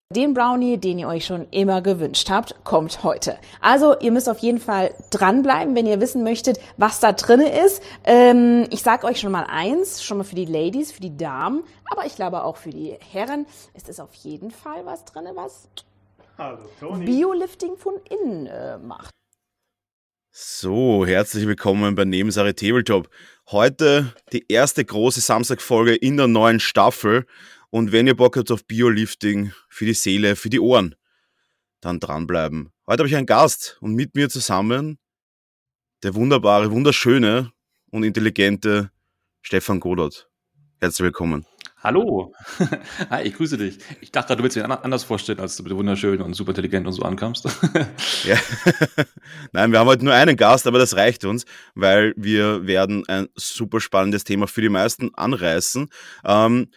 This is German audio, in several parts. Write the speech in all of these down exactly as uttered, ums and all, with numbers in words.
Den Brownie, den ihr euch schon immer gewünscht habt, kommt heute. Also ihr müsst auf jeden Fall dranbleiben, wenn ihr wissen möchtet, was da drin ist. Ähm, ich sage euch schon mal eins, schon mal für die Ladies, für die Damen, aber ich glaube auch für die Herren. Es ist auf jeden Fall was drin, was Hallo, Toni. Biolifting von innen äh, macht. So, herzlich willkommen bei Nebensache Tabletop. Heute die erste große Samstagfolge in der neuen Staffel. Und wenn ihr Bock habt auf Biolifting für die Seele, für die Ohren, dann dranbleiben. Heute habe ich einen Gast und mit mir zusammen der wunderbare, wunderschöne und intelligente Stefan Godert. Herzlich willkommen. Hallo. Hi, ich grüße dich. Ich dachte, du willst dich anders vorstellen, als du bitte wunderschön und super intelligent und so ankamst. Ja. Nein, wir haben heute nur einen Gast, aber das reicht uns, weil wir werden ein super spannendes Thema für die meisten anreißen. Ähm,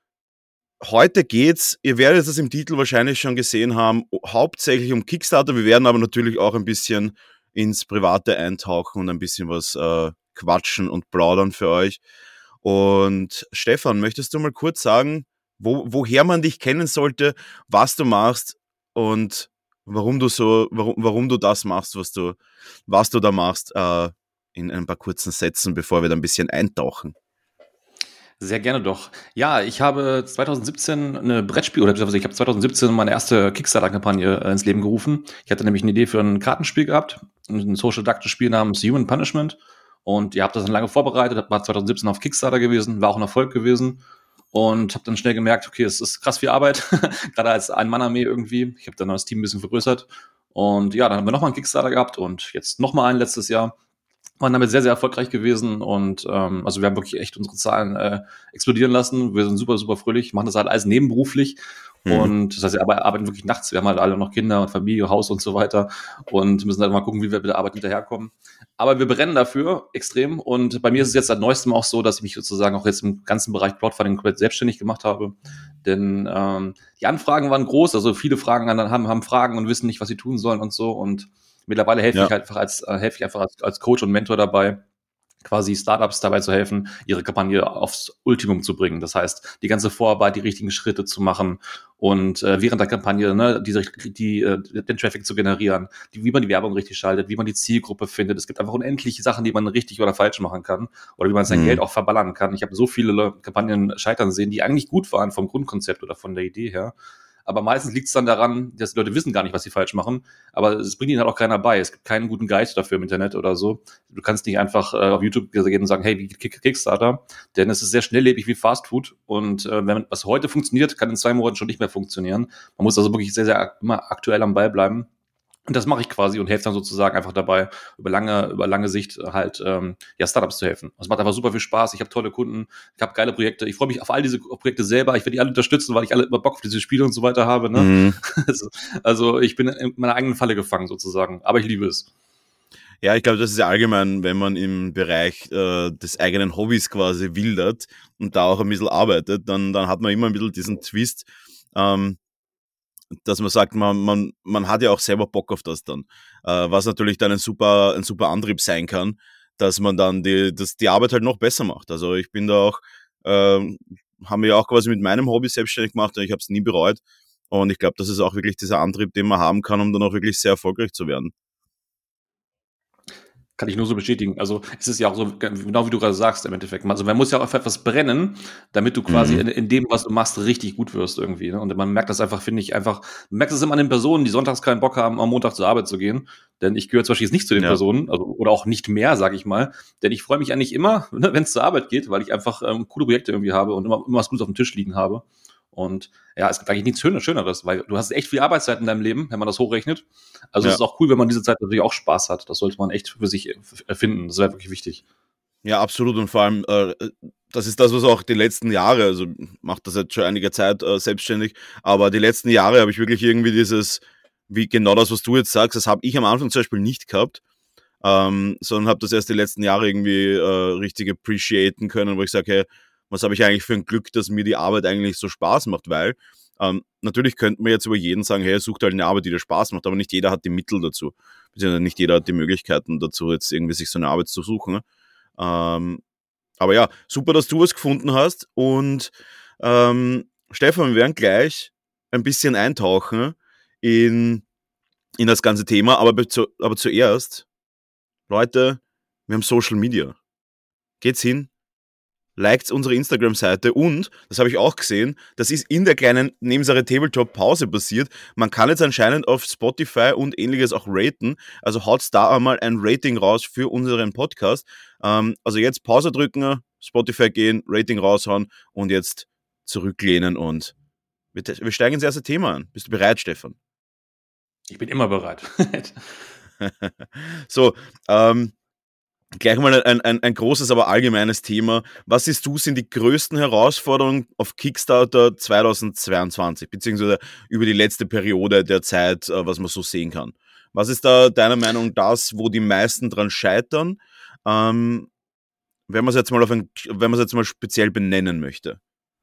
Heute geht's, ihr werdet es im Titel wahrscheinlich schon gesehen haben, hauptsächlich um Kickstarter. Wir werden aber natürlich auch ein bisschen ins Private eintauchen und ein bisschen was äh, quatschen und plaudern für euch. Und Stefan, möchtest du mal kurz sagen, wo, woher man dich kennen sollte, was du machst und warum du so, warum, warum du das machst, was du, was du da machst, äh, in ein paar kurzen Sätzen, bevor wir da ein bisschen eintauchen. Sehr gerne doch. Ja, ich habe zwanzig siebzehn eine Brettspiel, oder ich habe zwanzig siebzehn meine erste Kickstarter-Kampagne ins Leben gerufen. Ich hatte nämlich eine Idee für ein Kartenspiel gehabt, ein Social-Deduction-Spiel namens Human Punishment. Und ihr habt das dann lange vorbereitet, war zwanzig siebzehn auf Kickstarter gewesen, war auch ein Erfolg gewesen. Und habe dann schnell gemerkt, okay, es ist krass viel Arbeit, gerade als Ein-Mann-Armee irgendwie. Ich habe dann das Team ein bisschen vergrößert. Und ja, dann haben wir nochmal einen Kickstarter gehabt und jetzt nochmal einen letztes Jahr. Waren damit sehr, sehr erfolgreich gewesen und ähm, also wir haben wirklich echt unsere Zahlen äh, explodieren lassen. Wir sind super, super fröhlich, machen das halt alles nebenberuflich mhm. und das heißt, wir arbeiten wirklich nachts. Wir haben halt alle noch Kinder und Familie, Haus und so weiter und müssen halt mal gucken, wie wir mit der Arbeit hinterherkommen. Aber wir brennen dafür extrem und bei mir ist es jetzt seit neuestem auch so, dass ich mich sozusagen auch jetzt im ganzen Bereich Crowdfunding komplett selbstständig gemacht habe, denn ähm, die Anfragen waren groß, also viele Fragen haben, haben Fragen und wissen nicht, was sie tun sollen und so und mittlerweile helfe ja. ich halt einfach als äh, helfe ich einfach als, als Coach und Mentor dabei, quasi Startups dabei zu helfen, ihre Kampagne aufs Ultimum zu bringen. Das heißt, die ganze Vorarbeit, die richtigen Schritte zu machen und äh, während der Kampagne ne, die, die, äh, den Traffic zu generieren, die, wie man die Werbung richtig schaltet, wie man die Zielgruppe findet. Es gibt einfach unendliche Sachen, die man richtig oder falsch machen kann oder wie man sein mhm. Geld auch verballern kann. Ich habe so viele Kampagnen scheitern sehen, die eigentlich gut waren vom Grundkonzept oder von der Idee her. Aber meistens liegt es dann daran, dass die Leute wissen gar nicht, was sie falsch machen. Aber es bringt ihnen halt auch keiner bei. Es gibt keinen guten Guide dafür im Internet oder so. Du kannst nicht einfach äh, auf YouTube gehen und sagen, hey, wie geht Kickstarter? Denn es ist sehr schnelllebig wie Fastfood. Und äh, wenn was heute funktioniert, kann in zwei Monaten schon nicht mehr funktionieren. Man muss also wirklich sehr, sehr immer aktuell am Ball bleiben. Und das mache ich quasi und helfe dann sozusagen einfach dabei, über lange, über lange Sicht halt ähm, ja Startups zu helfen. Es macht einfach super viel Spaß. Ich habe tolle Kunden, ich habe geile Projekte. Ich freue mich auf all diese Projekte selber. Ich werde die alle unterstützen, weil ich alle immer Bock auf diese Spiele und so weiter habe. Ne? Mhm. Also, also ich bin in meiner eigenen Falle gefangen sozusagen. Aber ich liebe es. Ja, ich glaube, das ist ja allgemein, wenn man im Bereich äh, des eigenen Hobbys quasi wildert und da auch ein bisschen arbeitet, dann, dann hat man immer ein bisschen diesen Twist, ähm, dass man sagt, man, man, man hat ja auch selber Bock auf das dann. Äh, was natürlich dann ein super, ein super Antrieb sein kann, dass man dann die, dass die Arbeit halt noch besser macht. Also ich bin da auch, äh, haben wir ja auch quasi mit meinem Hobby selbstständig gemacht und ich habe es nie bereut. Und ich glaube, das ist auch wirklich dieser Antrieb, den man haben kann, um dann auch wirklich sehr erfolgreich zu werden. Kann ich nur so bestätigen. Also es ist ja auch so, genau wie du gerade sagst im Endeffekt. Also man muss ja auch auf etwas brennen, damit du quasi mhm. in, in dem, was du machst, richtig gut wirst irgendwie. Ne? Und man merkt das einfach, finde ich, einfach, man merkt das immer an den Personen, die sonntags keinen Bock haben, am Montag zur Arbeit zu gehen. Denn ich gehöre zum Beispiel jetzt nicht zu den ja. Personen, also oder auch nicht mehr, sage ich mal. Denn ich freue mich eigentlich immer, ne, wenn es zur Arbeit geht, weil ich einfach ähm, coole Projekte irgendwie habe und immer, immer was Gutes auf dem Tisch liegen habe. Und ja, es gibt eigentlich nichts Schöneres, weil du hast echt viel Arbeitszeit in deinem Leben, wenn man das hochrechnet. Also ja. es ist auch cool, wenn man diese Zeit natürlich auch Spaß hat. Das sollte man echt für sich erfinden. Das wäre wirklich wichtig. Ja, absolut. Und vor allem, äh, das ist das, was auch die letzten Jahre, also macht das jetzt schon einige Zeit äh, selbstständig, aber die letzten Jahre habe ich wirklich irgendwie dieses, wie genau das, was du jetzt sagst, das habe ich am Anfang zum Beispiel nicht gehabt, ähm, sondern habe das erst die letzten Jahre irgendwie äh, richtig appreciaten können, wo ich sage, hey, was habe ich eigentlich für ein Glück, dass mir die Arbeit eigentlich so Spaß macht, weil ähm, natürlich könnte man jetzt über jeden sagen, hey, sucht halt eine Arbeit, die dir Spaß macht, aber nicht jeder hat die Mittel dazu, beziehungsweise nicht jeder hat die Möglichkeiten dazu, jetzt irgendwie sich so eine Arbeit zu suchen. Ähm, aber ja, super, dass du was gefunden hast und ähm, Stefan, wir werden gleich ein bisschen eintauchen in, in das ganze Thema, aber, be- zu, aber zuerst, Leute, wir haben Social Media. Geht's hin, liked unsere Instagram-Seite und, das habe ich auch gesehen, das ist in der kleinen Nebensache Tabletop-Pause passiert. Man kann jetzt anscheinend auf Spotify und ähnliches auch raten. Also haut's da einmal ein Rating raus für unseren Podcast. Ähm, also jetzt Pause drücken, Spotify gehen, Rating raushauen und jetzt zurücklehnen und wir, wir steigen ins erste Thema an. Bist du bereit, Stefan? Ich bin immer bereit. So, ähm, gleich mal ein, ein, ein großes, aber allgemeines Thema. Was siehst du, sind die größten Herausforderungen auf Kickstarter zweitausendzweiundzwanzig, beziehungsweise über die letzte Periode der Zeit, äh, was man so sehen kann? Was ist da deiner Meinung das, wo die meisten dran scheitern, ähm, wenn man es jetzt mal auf ein, wenn man es jetzt mal speziell benennen möchte?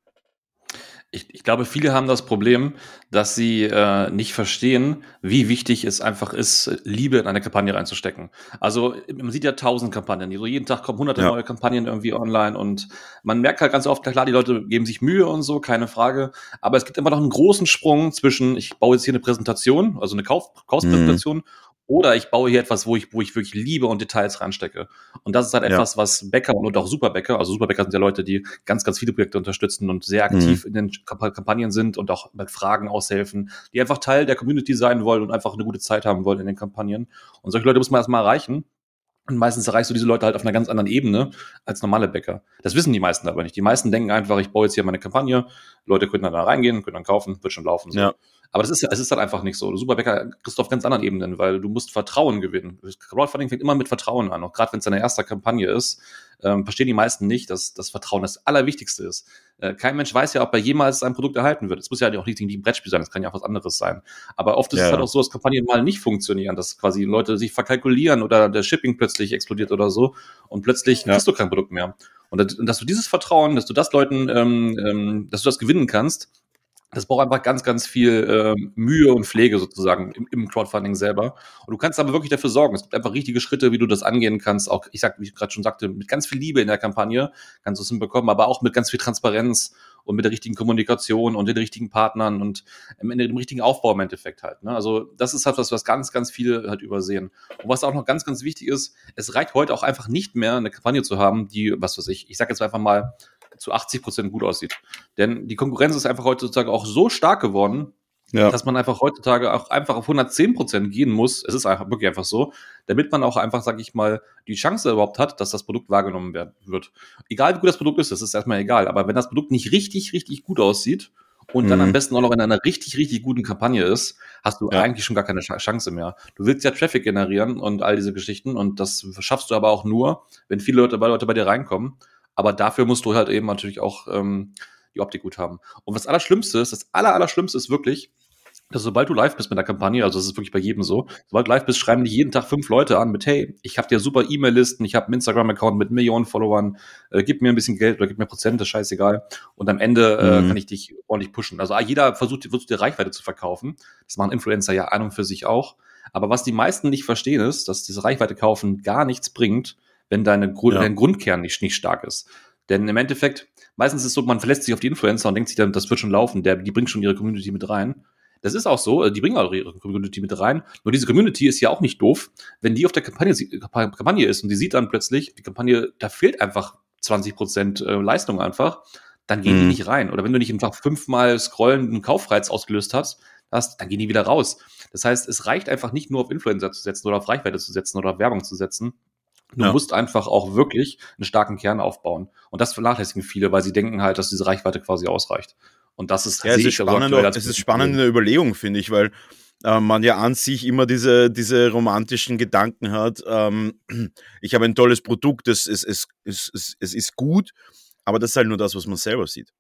Ich, ich glaube, viele haben das Problem, dass sie äh, nicht verstehen, wie wichtig es einfach ist, Liebe in eine Kampagne reinzustecken. Also man sieht ja tausend Kampagnen, so jeden Tag kommen hunderte Ja. neue Kampagnen irgendwie online und man merkt halt ganz oft, klar, die Leute geben sich Mühe und so, keine Frage, aber es gibt immer noch einen großen Sprung zwischen, ich baue jetzt hier eine Präsentation, also eine Kauf, Kaufspräsentation, mhm. oder ich baue hier etwas, wo ich, wo ich wirklich Liebe und Details reinstecke. Und das ist halt ja. etwas, was Bäcker und auch Superbäcker, also Superbäcker sind ja Leute, die ganz, ganz viele Projekte unterstützen und sehr aktiv mhm. in den Kampagnen sind und auch mit Fragen aushelfen, die einfach Teil der Community sein wollen und einfach eine gute Zeit haben wollen in den Kampagnen. Und solche Leute muss man erstmal erreichen. Und meistens erreichst du diese Leute halt auf einer ganz anderen Ebene als normale Bäcker. Das wissen die meisten aber nicht. Die meisten denken einfach, ich baue jetzt hier meine Kampagne, Leute können dann da reingehen, können dann kaufen, wird schon laufen. So. Ja. Aber das ist, es ist halt einfach nicht so. Du Superbäcker kriegst du auf ganz anderen Ebenen, weil du musst Vertrauen gewinnen. Crowdfunding fängt immer mit Vertrauen an. Auch gerade wenn es deine erste Kampagne ist, ähm, verstehen die meisten nicht, dass das Vertrauen das Allerwichtigste ist. Äh, kein Mensch weiß ja, ob er jemals sein Produkt erhalten wird. Es muss ja auch nicht ein Brettspiel sein, das kann ja auch was anderes sein. Aber oft ist ja. es halt auch so, dass Kampagnen mal nicht funktionieren, dass quasi Leute sich verkalkulieren oder der Shipping plötzlich explodiert oder so und plötzlich ja. kriegst du kein Produkt mehr. Und, das, und dass du dieses Vertrauen, dass du das Leuten, ähm, ähm, dass du das gewinnen kannst, das braucht einfach ganz, ganz viel äh, Mühe und Pflege sozusagen im, im Crowdfunding selber. Und du kannst aber wirklich dafür sorgen. Es gibt einfach richtige Schritte, wie du das angehen kannst. Auch, ich sag, wie ich gerade schon sagte, mit ganz viel Liebe in der Kampagne kannst du es hinbekommen, aber auch mit ganz viel Transparenz und mit der richtigen Kommunikation und den richtigen Partnern und am Ende dem richtigen Aufbau im Endeffekt halt. Ne? Also das ist halt was, was ganz, ganz viele halt übersehen. Und was auch noch ganz, ganz wichtig ist, es reicht heute auch einfach nicht mehr, eine Kampagne zu haben, die, was weiß ich, ich sag jetzt einfach mal, zu achtzig Prozent gut aussieht. Denn die Konkurrenz ist einfach heutzutage auch so stark geworden, ja. dass man einfach heutzutage auch einfach auf hundertzehn Prozent gehen muss. Es ist einfach wirklich einfach so, damit man auch einfach, sag ich mal, die Chance überhaupt hat, dass das Produkt wahrgenommen werden wird. Egal wie gut das Produkt ist, das ist erstmal egal. Aber wenn das Produkt nicht richtig, richtig gut aussieht und mhm. dann am besten auch noch in einer richtig, richtig guten Kampagne ist, hast du ja. eigentlich schon gar keine Chance mehr. Du willst ja Traffic generieren und all diese Geschichten und das schaffst du aber auch nur, wenn viele Leute bei, Leute bei dir reinkommen. Aber dafür musst du halt eben natürlich auch ähm, die Optik gut haben. Und was Allerschlimmste ist, das Aller, Allerschlimmste ist wirklich, dass sobald du live bist mit der Kampagne, also das ist wirklich bei jedem so, sobald du live bist, schreiben dich jeden Tag fünf Leute an mit, hey, ich habe dir super E-Mail-Listen, ich habe einen Instagram-Account mit Millionen Followern, äh, gib mir ein bisschen Geld oder gib mir Prozent, das ist scheißegal. Und am Ende äh, mhm. kann ich dich ordentlich pushen. Also jeder versucht, versucht dir Reichweite zu verkaufen. Das machen Influencer ja an und für sich auch. Aber was die meisten nicht verstehen ist, dass diese Reichweite kaufen gar nichts bringt, wenn deine Grund, ja. dein Grundkern nicht, nicht stark ist. Denn im Endeffekt, meistens ist es so, man verlässt sich auf die Influencer und denkt sich dann, das wird schon laufen, der, die bringt schon ihre Community mit rein. Das ist auch so, die bringen auch ihre Community mit rein. Nur diese Community ist ja auch nicht doof, wenn die auf der Kampagne, Kampagne ist und die sieht dann plötzlich, die Kampagne, da fehlt einfach zwanzig Prozent Leistung einfach, dann gehen mhm. die nicht rein. Oder wenn du nicht einfach fünfmal scrollen einen Kaufreiz ausgelöst hast, hast, dann gehen die wieder raus. Das heißt, es reicht einfach nicht nur auf Influencer zu setzen oder auf Reichweite zu setzen oder auf Werbung zu setzen. Du ja. musst einfach auch wirklich einen starken Kern aufbauen. Und das vernachlässigen viele, weil sie denken halt, dass diese Reichweite quasi ausreicht. Und das ist, ja, es ist spannend, auch, es ist spannend in der Überlegung, finde ich, weil äh, man ja an sich immer diese, diese romantischen Gedanken hat. Ähm, ich habe ein tolles Produkt, es, es, es, es, es, es ist gut, aber das ist halt nur das, was man selber sieht.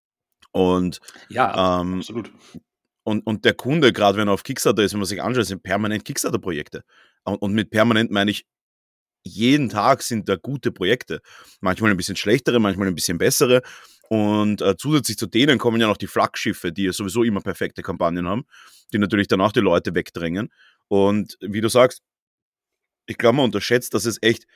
Und, ja, ähm, absolut. Und, und der Kunde, gerade wenn er auf Kickstarter ist, wenn man sich anschaut, sind permanent Kickstarter-Projekte. Und, und mit permanent meine ich, jeden Tag sind da gute Projekte. Manchmal ein bisschen schlechtere, manchmal ein bisschen bessere. Und äh, zusätzlich zu denen kommen ja noch die Flaggschiffe, die ja sowieso immer perfekte Kampagnen haben, die natürlich dann auch die Leute wegdrängen. Und wie du sagst, ich glaube, man unterschätzt, dass es echt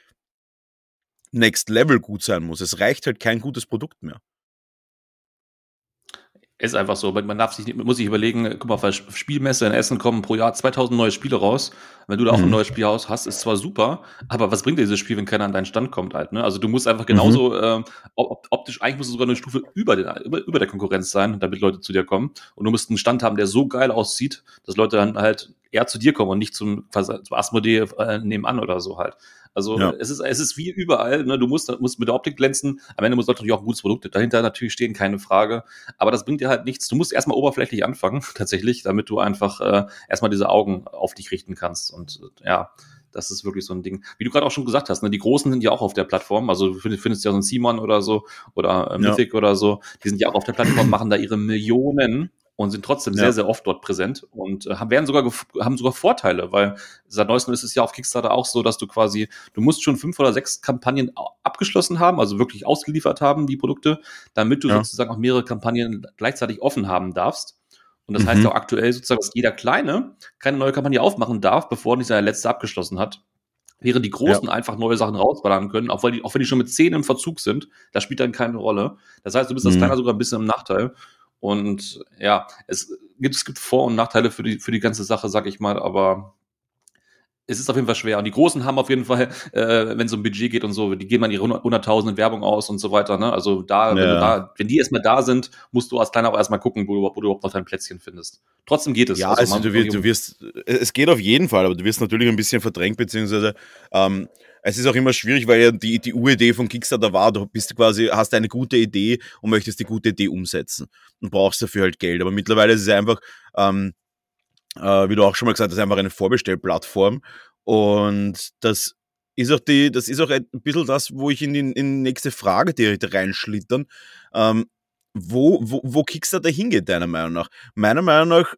Next Level gut sein muss. Es reicht halt kein gutes Produkt mehr. Ist einfach so, man darf sich nicht, man muss sich überlegen, guck mal, auf der Spielmesse in Essen kommen pro Jahr zweitausend neue Spiele raus. Wenn du da auch ein Mhm. neues Spiel hast, ist zwar super, aber was bringt dir dieses Spiel, wenn keiner an deinen Stand kommt halt, ne? Also du musst einfach genauso, Mhm. ähm, op- optisch, eigentlich musst du sogar eine Stufe über, den, über, über der Konkurrenz sein, damit Leute zu dir kommen. Und du musst einen Stand haben, der so geil aussieht, dass Leute dann halt eher zu dir kommen und nicht zum, zum Asmodee äh, nebenan oder so halt. Also Ja. es ist, es ist wie überall, ne? Du musst, musst mit der Optik glänzen. Am Ende muss natürlich auch ein gutes Produkt dahinter natürlich stehen, keine Frage. Aber das bringt dir halt nichts. Du musst erstmal oberflächlich anfangen, tatsächlich, damit du einfach äh, erstmal diese Augen auf dich richten kannst. Und äh, ja, das ist wirklich so ein Ding. Wie du gerade auch schon gesagt hast, ne, die Großen sind ja auch auf der Plattform. Also du findest, findest ja so einen Simon oder so oder äh, Ja. Mythic oder so. Die sind ja auch auf der Plattform, machen da ihre Millionen und sind trotzdem Ja. sehr, sehr oft dort präsent und äh, haben, werden sogar, gef- haben sogar Vorteile, weil seit neuestem ist es ja auf Kickstarter auch so, dass du quasi, du musst schon fünf oder sechs Kampagnen au- abgeschlossen haben, also wirklich ausgeliefert haben, die Produkte, damit du Ja. sozusagen auch mehrere Kampagnen gleichzeitig offen haben darfst. Und das Mhm. heißt ja auch aktuell sozusagen, dass jeder Kleine keine neue Kampagne aufmachen darf, bevor er nicht seine letzte abgeschlossen hat. Während die Großen einfach neue Sachen rausballern können, auch, weil die, auch wenn die schon mit zehn im Verzug sind, das spielt dann keine Rolle. Das heißt, du bist als Mhm. Kleiner sogar ein bisschen im Nachteil. Und ja, es gibt, es gibt Vor- und Nachteile für die, für die ganze Sache, sag ich mal, aber es ist auf jeden Fall schwer. Und die Großen haben auf jeden Fall, äh, wenn es um Budget geht und so, die geben dann ihre hunderttausend in Werbung aus und so weiter. Ne? Also da, wenn du Ja. da, wenn die erstmal da sind, musst du als Kleiner auch erstmal gucken, wo du, wo du überhaupt noch dein Plätzchen findest. Trotzdem geht es. Ja, also man du muss auch wirst, nicht du um- wirst, es geht auf jeden Fall, aber du wirst natürlich ein bisschen verdrängt, beziehungsweise ähm, es ist auch immer schwierig, weil ja die, die Uridee von Kickstarter war, du bist quasi, hast eine gute Idee und möchtest die gute Idee umsetzen und brauchst dafür halt Geld. Aber mittlerweile ist es einfach, ähm, äh, wie du auch schon mal gesagt hast, einfach eine Vorbestellplattform und das ist auch die, das ist auch ein bisschen das, wo ich in die, in die nächste Frage direkt reinschlittern, ähm, wo, wo, wo Kickstarter hingeht, deiner Meinung nach? Meiner Meinung nach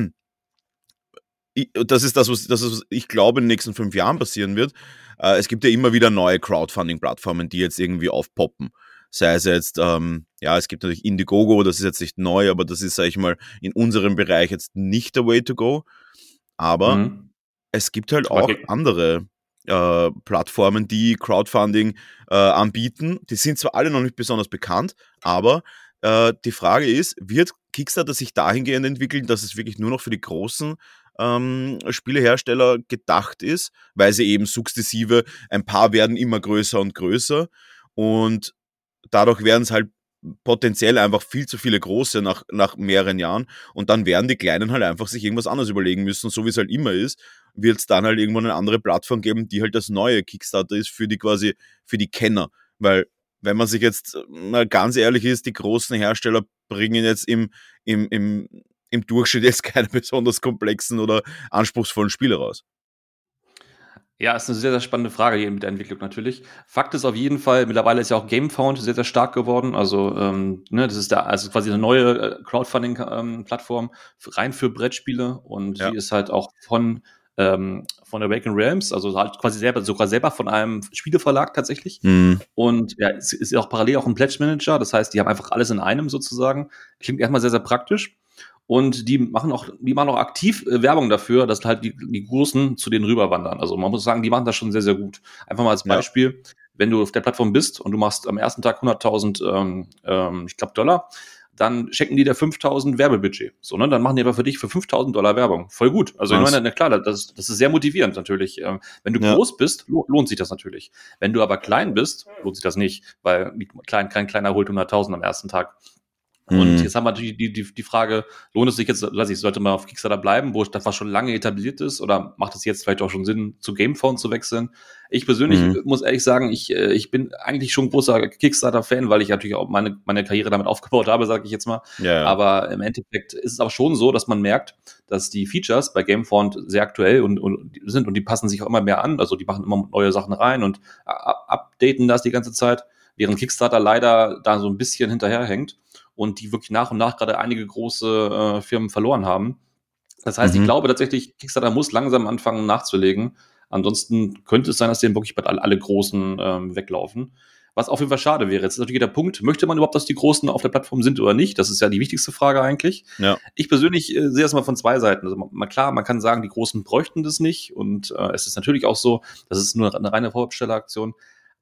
ich, das ist das, was, das ist, was ich glaube, in den nächsten fünf Jahren passieren wird. Äh, es gibt ja immer wieder neue Crowdfunding-Plattformen, die jetzt irgendwie aufpoppen. Sei es jetzt, ähm, ja, es gibt natürlich Indiegogo, das ist jetzt nicht neu, aber das ist, sag ich mal, in unserem Bereich jetzt nicht der Way to go. Aber Mhm. es gibt halt Aber auch okay. andere äh, Plattformen, die Crowdfunding äh, anbieten. Die sind zwar alle noch nicht besonders bekannt, aber äh, die Frage ist, wird Kickstarter sich dahingehend entwickeln, dass es wirklich nur noch für die großen ähm, Spielehersteller gedacht ist, weil sie eben sukzessive, ein paar werden immer größer und größer und dadurch werden es halt potenziell einfach viel zu viele große nach, nach mehreren Jahren und dann werden die Kleinen halt einfach sich irgendwas anderes überlegen müssen, so wie es halt immer ist, wird es dann halt irgendwann eine andere Plattform geben, die halt das neue Kickstarter ist für die quasi, für die Kenner, weil wenn man sich jetzt mal ganz ehrlich ist, die großen Hersteller bringen jetzt im, im, im, im Durchschnitt jetzt keine besonders komplexen oder anspruchsvollen Spiele raus. Ja, ist eine sehr, sehr spannende Frage hier mit der Entwicklung natürlich. Fakt ist auf jeden Fall, mittlerweile ist ja auch GameFound sehr, sehr stark geworden. Also, ähm, ne, das ist da, also quasi eine neue äh, Crowdfunding-Plattform rein für Brettspiele und Ja. die ist halt auch von, ähm, von Awaken Realms, also halt quasi selber, sogar selber von einem Spieleverlag tatsächlich. Mhm. Und ja, es ist ja auch parallel auch ein Pledge Manager, das heißt, die haben einfach alles in einem sozusagen. Klingt erstmal sehr, sehr praktisch. Und die machen auch, die machen auch aktiv äh, Werbung dafür, dass halt die, die Großen zu denen rüberwandern. Also man muss sagen, die machen das schon sehr, sehr gut. Einfach mal als Ja. Beispiel, wenn du auf der Plattform bist und du machst am ersten Tag hunderttausend, ähm, ähm, ich glaube Dollar, dann schenken die dir fünftausend Werbebudget. So, ne? Dann machen die aber für dich für fünftausend Dollar Werbung. Voll gut. Also ich Was? meine, na klar, das, das ist sehr motivierend natürlich. Ähm, wenn du Ja. groß bist, lo- lohnt sich das natürlich. Wenn du aber klein bist, lohnt sich das nicht, weil die klein, kein Kleiner holt hunderttausend am ersten Tag. Und Mhm. jetzt haben wir natürlich die, die, die Frage, lohnt es sich jetzt, weiß ich, sollte man auf Kickstarter bleiben, wo das was schon lange etabliert ist, oder macht es jetzt vielleicht auch schon Sinn, zu Gamefound zu wechseln? Ich persönlich Mhm. muss ehrlich sagen, ich, äh, ich bin eigentlich schon ein großer Kickstarter-Fan, weil ich natürlich auch meine, meine Karriere damit aufgebaut habe, sage ich jetzt mal. Ja, ja. Aber im Endeffekt ist es aber schon so, dass man merkt, dass die Features bei Gamefound sehr aktuell und, und sind und die passen sich auch immer mehr an. Also die machen immer neue Sachen rein und up- updaten das die ganze Zeit, während Kickstarter leider da so ein bisschen hinterherhängt und die wirklich nach und nach gerade einige große äh, Firmen verloren haben. Das heißt, ich Mhm. glaube tatsächlich, Kickstarter muss langsam anfangen nachzulegen. Ansonsten könnte es sein, dass denen wirklich bald alle, alle Großen ähm, weglaufen. Was auf jeden Fall schade wäre. Jetzt ist natürlich der Punkt, möchte man überhaupt, dass die Großen auf der Plattform sind oder nicht? Das ist ja die wichtigste Frage eigentlich. Ja. Ich persönlich äh, sehe es mal von zwei Seiten. Also mal klar, man kann sagen, die Großen bräuchten das nicht. Und äh, es ist natürlich auch so, das ist nur eine reine Vorbestelleraktion.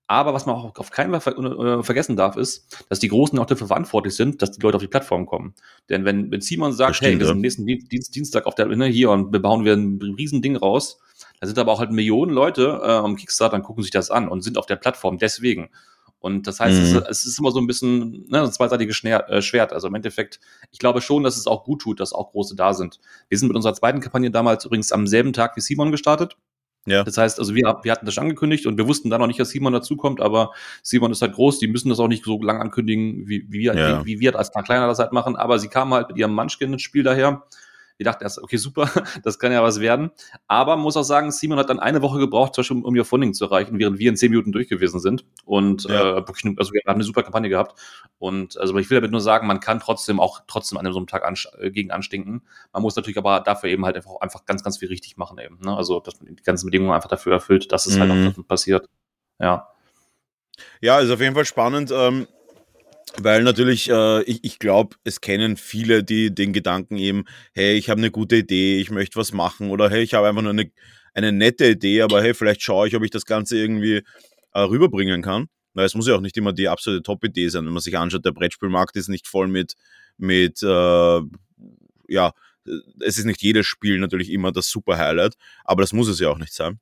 Aber was man auch auf keinen Fall ver- äh, vergessen darf, ist, dass die Großen auch dafür verantwortlich sind, dass die Leute auf die Plattform kommen. Denn wenn, wenn Simon sagt, stimmt, hey, wir ja. sind nächsten Dienst, Dienstag auf der, ne, hier und wir bauen wir ein Riesending raus, da sind aber auch halt Millionen Leute äh, am Kickstarter, dann gucken sich das an und sind auf der Plattform deswegen. Und das heißt, Mhm. es, es ist immer so ein bisschen ne, ein zweiseitiges Schner- äh, Schwert. Also im Endeffekt, ich glaube schon, dass es auch gut tut, dass auch Große da sind. Wir sind mit unserer zweiten Kampagne damals übrigens am selben Tag wie Simon gestartet. Ja. Das heißt, also wir, wir hatten das schon angekündigt und wir wussten dann noch nicht, dass Simon dazukommt, aber Simon ist halt groß, die müssen das auch nicht so lang ankündigen, wie, wie, wir, Ja. wie, wie wir als Kleiner das halt machen, aber sie kamen halt mit ihrem Munchkin ins Spiel daher. Wir dachten erst, okay, super, das kann ja was werden. Aber man muss auch sagen, Simon hat dann eine Woche gebraucht, zum Beispiel, um ihr Funding zu erreichen, während wir in zehn Minuten durch gewesen sind. Und Ja. äh, wirklich, also wir haben eine super Kampagne gehabt. Und also ich will damit nur sagen, man kann trotzdem auch trotzdem an so einem Tag an, gegen anstinken. Man muss natürlich aber dafür eben halt einfach, einfach ganz, ganz viel richtig machen eben. Ne? Also dass man die ganzen Bedingungen einfach dafür erfüllt, dass es Mhm. halt auch passiert. Ja. Ja, ist auf jeden Fall spannend, ähm, weil natürlich, äh, ich, ich glaube, es kennen viele, die den Gedanken eben, hey, ich habe eine gute Idee, ich möchte was machen oder hey, ich habe einfach nur eine, eine nette Idee, aber hey, vielleicht schaue ich, ob ich das Ganze irgendwie äh, rüberbringen kann. Weil es muss ja auch nicht immer die absolute Top-Idee sein, wenn man sich anschaut, der Brettspielmarkt ist nicht voll mit, mit äh, ja, es ist nicht jedes Spiel natürlich immer das Super-Highlight, aber das muss es ja auch nicht sein.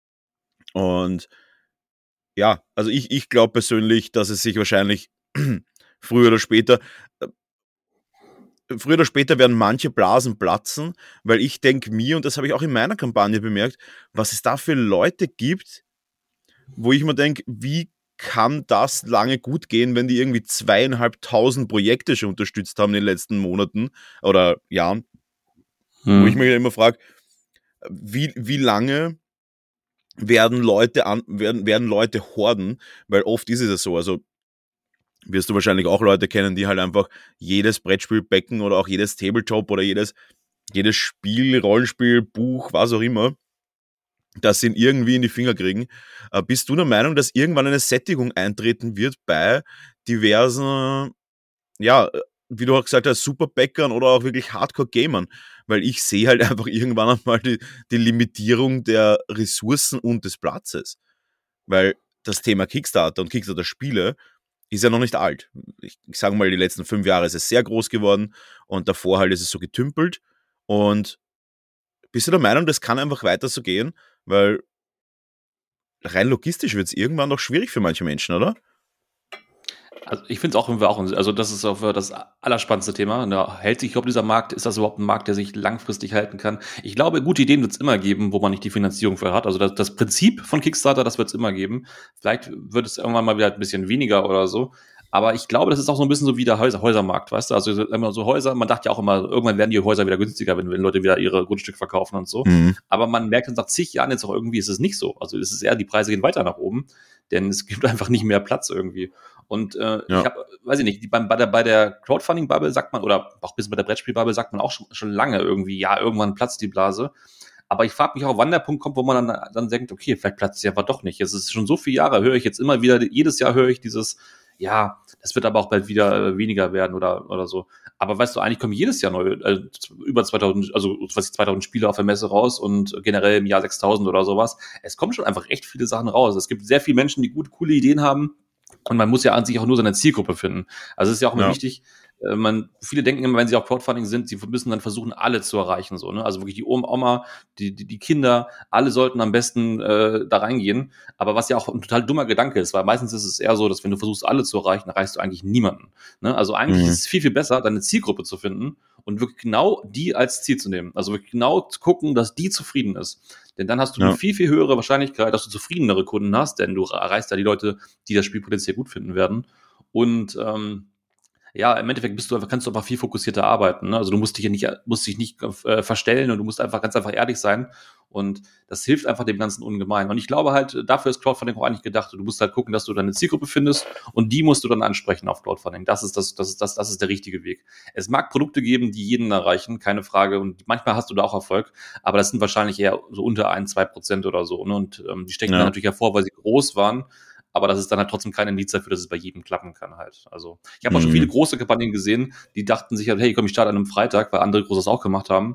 Und ja, also ich, ich glaube persönlich, dass es sich wahrscheinlich früher oder später, äh, früher oder später werden manche Blasen platzen, weil ich denke mir, und das habe ich auch in meiner Kampagne bemerkt, was es da für Leute gibt, wo ich mir denke, wie kann das lange gut gehen, wenn die irgendwie zweieinhalbtausend Projekte schon unterstützt haben in den letzten Monaten oder Jahren, Hm. wo ich mich immer frage, wie, wie lange werden Leute an, werden, werden Leute horden, weil oft ist es ja so, also wirst du wahrscheinlich auch Leute kennen, die halt einfach jedes Brettspielbecken oder auch jedes Tabletop oder jedes, jedes Spiel, Rollenspiel, Buch, was auch immer, das sie irgendwie in die Finger kriegen. Äh, bist du der Meinung, dass irgendwann eine Sättigung eintreten wird bei diversen, ja, wie du auch gesagt hast, Superbäckern oder auch wirklich Hardcore-Gamern? Weil ich sehe halt einfach irgendwann einmal die, die Limitierung der Ressourcen und des Platzes. Weil das Thema Kickstarter und Kickstarter-Spiele ist ja noch nicht alt. Ich, ich sage mal, die letzten fünf Jahre ist es sehr groß geworden und davor halt ist es so getümpelt. Und bist du der Meinung, das kann einfach weiter so gehen? Weil rein logistisch wird es irgendwann noch schwierig für manche Menschen, oder? Also ich finde es auch, auch, also das ist auch das allerspannendste Thema. Da hält sich überhaupt dieser Markt, ist das überhaupt ein Markt, der sich langfristig halten kann? Ich glaube, gute Ideen wird es immer geben, wo man nicht die Finanzierung für hat. Also das, das Prinzip von Kickstarter, das wird es immer geben. Vielleicht wird es irgendwann mal wieder ein bisschen weniger oder so. Aber ich glaube, das ist auch so ein bisschen so wie der Häuser, Häusermarkt, weißt du? Also immer so Häuser, man dachte ja auch immer, irgendwann werden die Häuser wieder günstiger, wenn, wenn Leute wieder ihre Grundstücke verkaufen und so. Mhm. Aber man merkt nach zig Jahren jetzt auch irgendwie, ist es nicht so. Also es ist eher, die Preise gehen weiter nach oben, denn es gibt einfach nicht mehr Platz irgendwie. Und äh, Ja. ich habe, weiß ich nicht, die, bei, bei der, bei der Crowdfunding-Bubble sagt man, oder auch bis bei der Brettspiel-Bubble sagt man auch schon, schon lange irgendwie, ja, irgendwann platzt die Blase. Aber ich frage mich auch, wann der Punkt kommt, wo man dann, dann denkt, okay, vielleicht platzt sie aber doch nicht. Es ist schon so viele Jahre, höre ich jetzt immer wieder, jedes Jahr höre ich dieses, ja, das wird aber auch bald wieder äh, weniger werden oder, oder so. Aber weißt du, eigentlich kommen jedes Jahr neue, äh, über zweitausend, also was ich, zweitausend Spiele auf der Messe raus und generell im Jahr sechstausend oder sowas. Es kommen schon einfach echt viele Sachen raus. Es gibt sehr viele Menschen, die gute, coole Ideen haben. Und man muss ja an sich auch nur seine Zielgruppe finden. Also es ist ja auch immer Ja. wichtig, äh, man, viele denken immer, wenn sie auf Crowdfunding sind, sie müssen dann versuchen, alle zu erreichen. So, ne? Also wirklich die Oma, die, die, die Kinder, alle sollten am besten äh, da reingehen. Aber was ja auch ein total dummer Gedanke ist, weil meistens ist es eher so, dass wenn du versuchst, alle zu erreichen, erreichst du eigentlich niemanden. Ne? Also eigentlich Mhm. ist es viel, viel besser, deine Zielgruppe zu finden und wirklich genau die als Ziel zu nehmen. Also wirklich genau zu gucken, dass die zufrieden ist. Denn dann hast du Ja. eine viel, viel höhere Wahrscheinlichkeit, dass du zufriedenere Kunden hast, denn du erreichst ja die Leute, die das Spiel potenziell gut finden werden. Und ähm, ja, im Endeffekt bist du einfach, kannst du einfach viel fokussierter arbeiten. Ne? Also du musst dich ja nicht, musst dich nicht äh, verstellen und du musst einfach ganz einfach ehrlich sein. Und das hilft einfach dem Ganzen ungemein. Und ich glaube halt, dafür ist Crowdfunding auch eigentlich gedacht. Du musst halt gucken, dass du deine Zielgruppe findest und die musst du dann ansprechen auf Crowdfunding. Das ist das, das ist das, das ist der richtige Weg. Es mag Produkte geben, die jeden erreichen, keine Frage. Und manchmal hast du da auch Erfolg, aber das sind wahrscheinlich eher so unter ein, zwei Prozent oder so. Ne? Und ähm, die stechen Ja. dann natürlich hervor, weil sie groß waren. Aber das ist dann halt trotzdem kein Indiz dafür, dass es bei jedem klappen kann halt. Also ich habe auch schon Mhm. viele große Kampagnen gesehen, die dachten sich halt, hey, komm, ich starte an einem Freitag, weil andere Großes auch gemacht haben.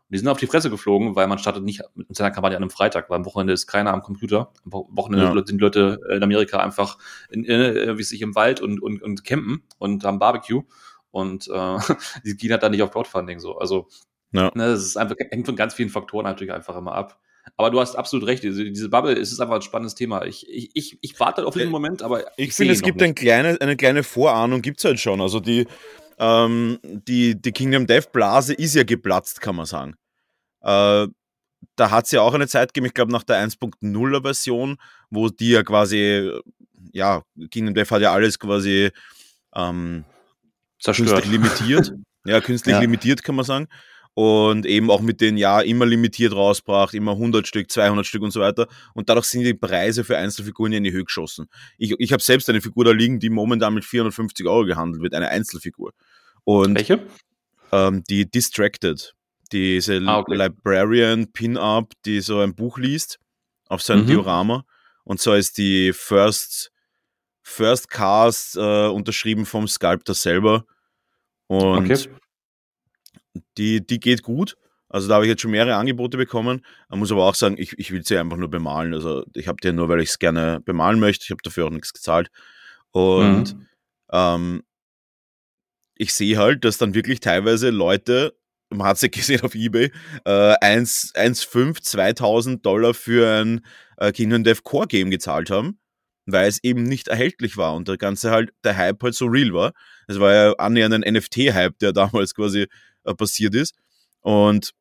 die sind auf die Fresse geflogen, weil man startet nicht mit seiner Kampagne an einem Freitag, weil am Wochenende ist keiner am Computer. Am Wochenende ja. sind die Leute in Amerika einfach in, in, wie sich im Wald und, und, und campen und haben Barbecue und äh, die gehen halt dann nicht auf Crowdfunding so. Also ja. ne, das ist einfach, hängt von ganz vielen Faktoren natürlich einfach immer ab. Aber du hast absolut recht, diese, diese Bubble es ist einfach ein spannendes Thema. Ich, ich, ich, ich warte auf diesen Moment, aber ich, ich finde, es gibt ein kleine, eine kleine Vorahnung, gibt es halt schon. Also die, ähm, die, die Kingdom Death Blase ist ja geplatzt, kann man sagen. Äh, da hat es ja auch eine Zeit gegeben, ich glaube nach der eins Punkt null Version, wo die ja quasi, ja, Kingdom Death hat ja alles quasi ähm, zerstört. Künstlich limitiert. Ja, künstlich ja. limitiert, kann man sagen. Und eben auch mit den, ja, immer limitiert rausgebracht, immer hundert Stück, zweihundert Stück und so weiter. Und dadurch sind die Preise für Einzelfiguren ja in die Höhe geschossen. Ich, ich habe selbst eine Figur da liegen, die momentan mit vierhundertfünfzig Euro gehandelt wird, eine Einzelfigur. Und welche? Ähm, die Distracted, diese ah, okay. Librarian Pin-Up, die so ein Buch liest, auf so ein mhm. Diorama. Und so ist die First, First Cast äh, unterschrieben vom Sculptor selber. Und okay. Die, die geht gut. Also da habe ich jetzt schon mehrere Angebote bekommen. Man muss aber auch sagen, ich, ich will sie einfach nur bemalen. Also ich habe die nur, weil ich es gerne bemalen möchte. Ich habe dafür auch nichts gezahlt. Und mhm. ähm, ich sehe halt, dass dann wirklich teilweise Leute, man hat es ja gesehen auf eBay, äh, eins Komma fünf, zweitausend Dollar für ein äh, Kingdom Death Core Game gezahlt haben, weil es eben nicht erhältlich war und der ganze halt, der Hype halt so real war. Es war ja annähernd ein N F T-Hype, der damals quasi passiert ist. Und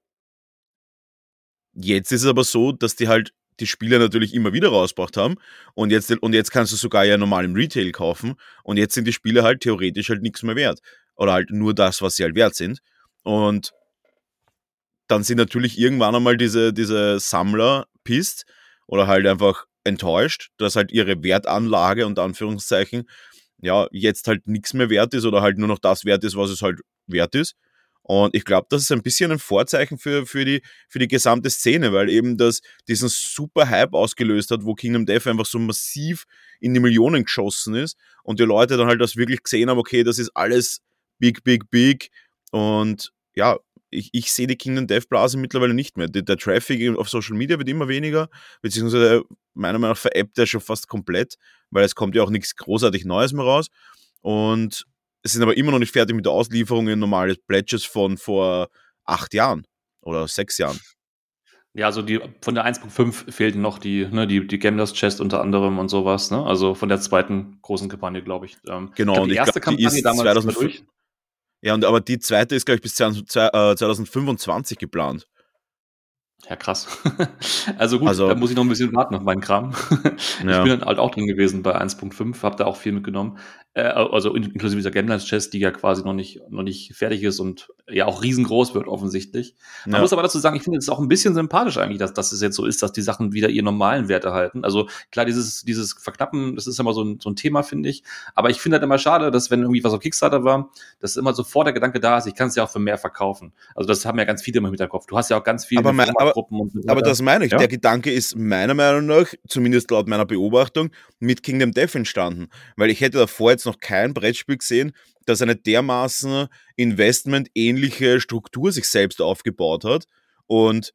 jetzt ist es aber so, dass die halt die Spiele natürlich immer wieder rausgebracht haben und jetzt, und jetzt kannst du sogar ja normal im Retail kaufen und jetzt sind die Spiele halt theoretisch halt nichts mehr wert. Oder halt nur das, was sie halt wert sind. Und dann sind natürlich irgendwann einmal diese, diese Sammler pisst oder halt einfach enttäuscht, dass halt ihre Wertanlage unter Anführungszeichen ja jetzt halt nichts mehr wert ist oder halt nur noch das wert ist, was es halt wert ist. Und ich glaube, das ist ein bisschen ein Vorzeichen für, für, die, für die gesamte Szene, weil eben das diesen super Hype ausgelöst hat, wo Kingdom Death einfach so massiv in die Millionen geschossen ist und die Leute dann halt das wirklich gesehen haben, okay, das ist alles big, big, big. Und ja, ich, ich sehe die Kingdom Death Blase mittlerweile nicht mehr. Der, der Traffic auf Social Media wird immer weniger, beziehungsweise meiner Meinung nach veräppt er schon fast komplett, weil es kommt ja auch nichts großartig Neues mehr raus. Und es sind aber immer noch nicht fertig mit der Auslieferung in normale Pledges von vor acht Jahren oder sechs Jahren. Ja, also die von der eins Punkt fünf fehlten noch die, ne, die, die Gamblers Chest unter anderem und sowas, ne? Also von der zweiten großen Kampagne, glaube ich. Ähm, genau, ich glaub, und die ich erste glaub, die Kampagne ist damals zweitausend durch. Ja, und aber die zweite ist, glaube ich, bis zweitausendfünfundzwanzig geplant. Ja, krass. Also gut, Also, da muss ich noch ein bisschen warten auf meinen Kram. Ich Ja. bin dann halt auch drin gewesen bei eins Punkt fünf, habe da auch viel mitgenommen. Äh, also in- inklusive dieser Gamblers Chest, die ja quasi noch nicht, noch nicht fertig ist und ja auch riesengroß wird offensichtlich. Man Ja. muss aber dazu sagen, ich finde es auch ein bisschen sympathisch eigentlich, dass, dass es jetzt so ist, dass die Sachen wieder ihren normalen Wert erhalten. Also klar, dieses, dieses Verknappen, das ist immer so ein, so ein Thema, finde ich. Aber ich finde halt immer schade, dass wenn irgendwie was auf Kickstarter war, dass immer sofort der Gedanke da ist, ich kann es ja auch für mehr verkaufen. Also das haben ja ganz viele immer im Hinterkopf. Du hast ja auch ganz viele Aber mein- aber- Gruppen und so Aber weiter. das meine ich. Ja? Der Gedanke ist meiner Meinung nach, zumindest laut meiner Beobachtung, mit Kingdom Death entstanden. Weil ich hätte davor jetzt noch kein Brettspiel gesehen, das eine dermaßen investmentähnliche Struktur sich selbst aufgebaut hat. Und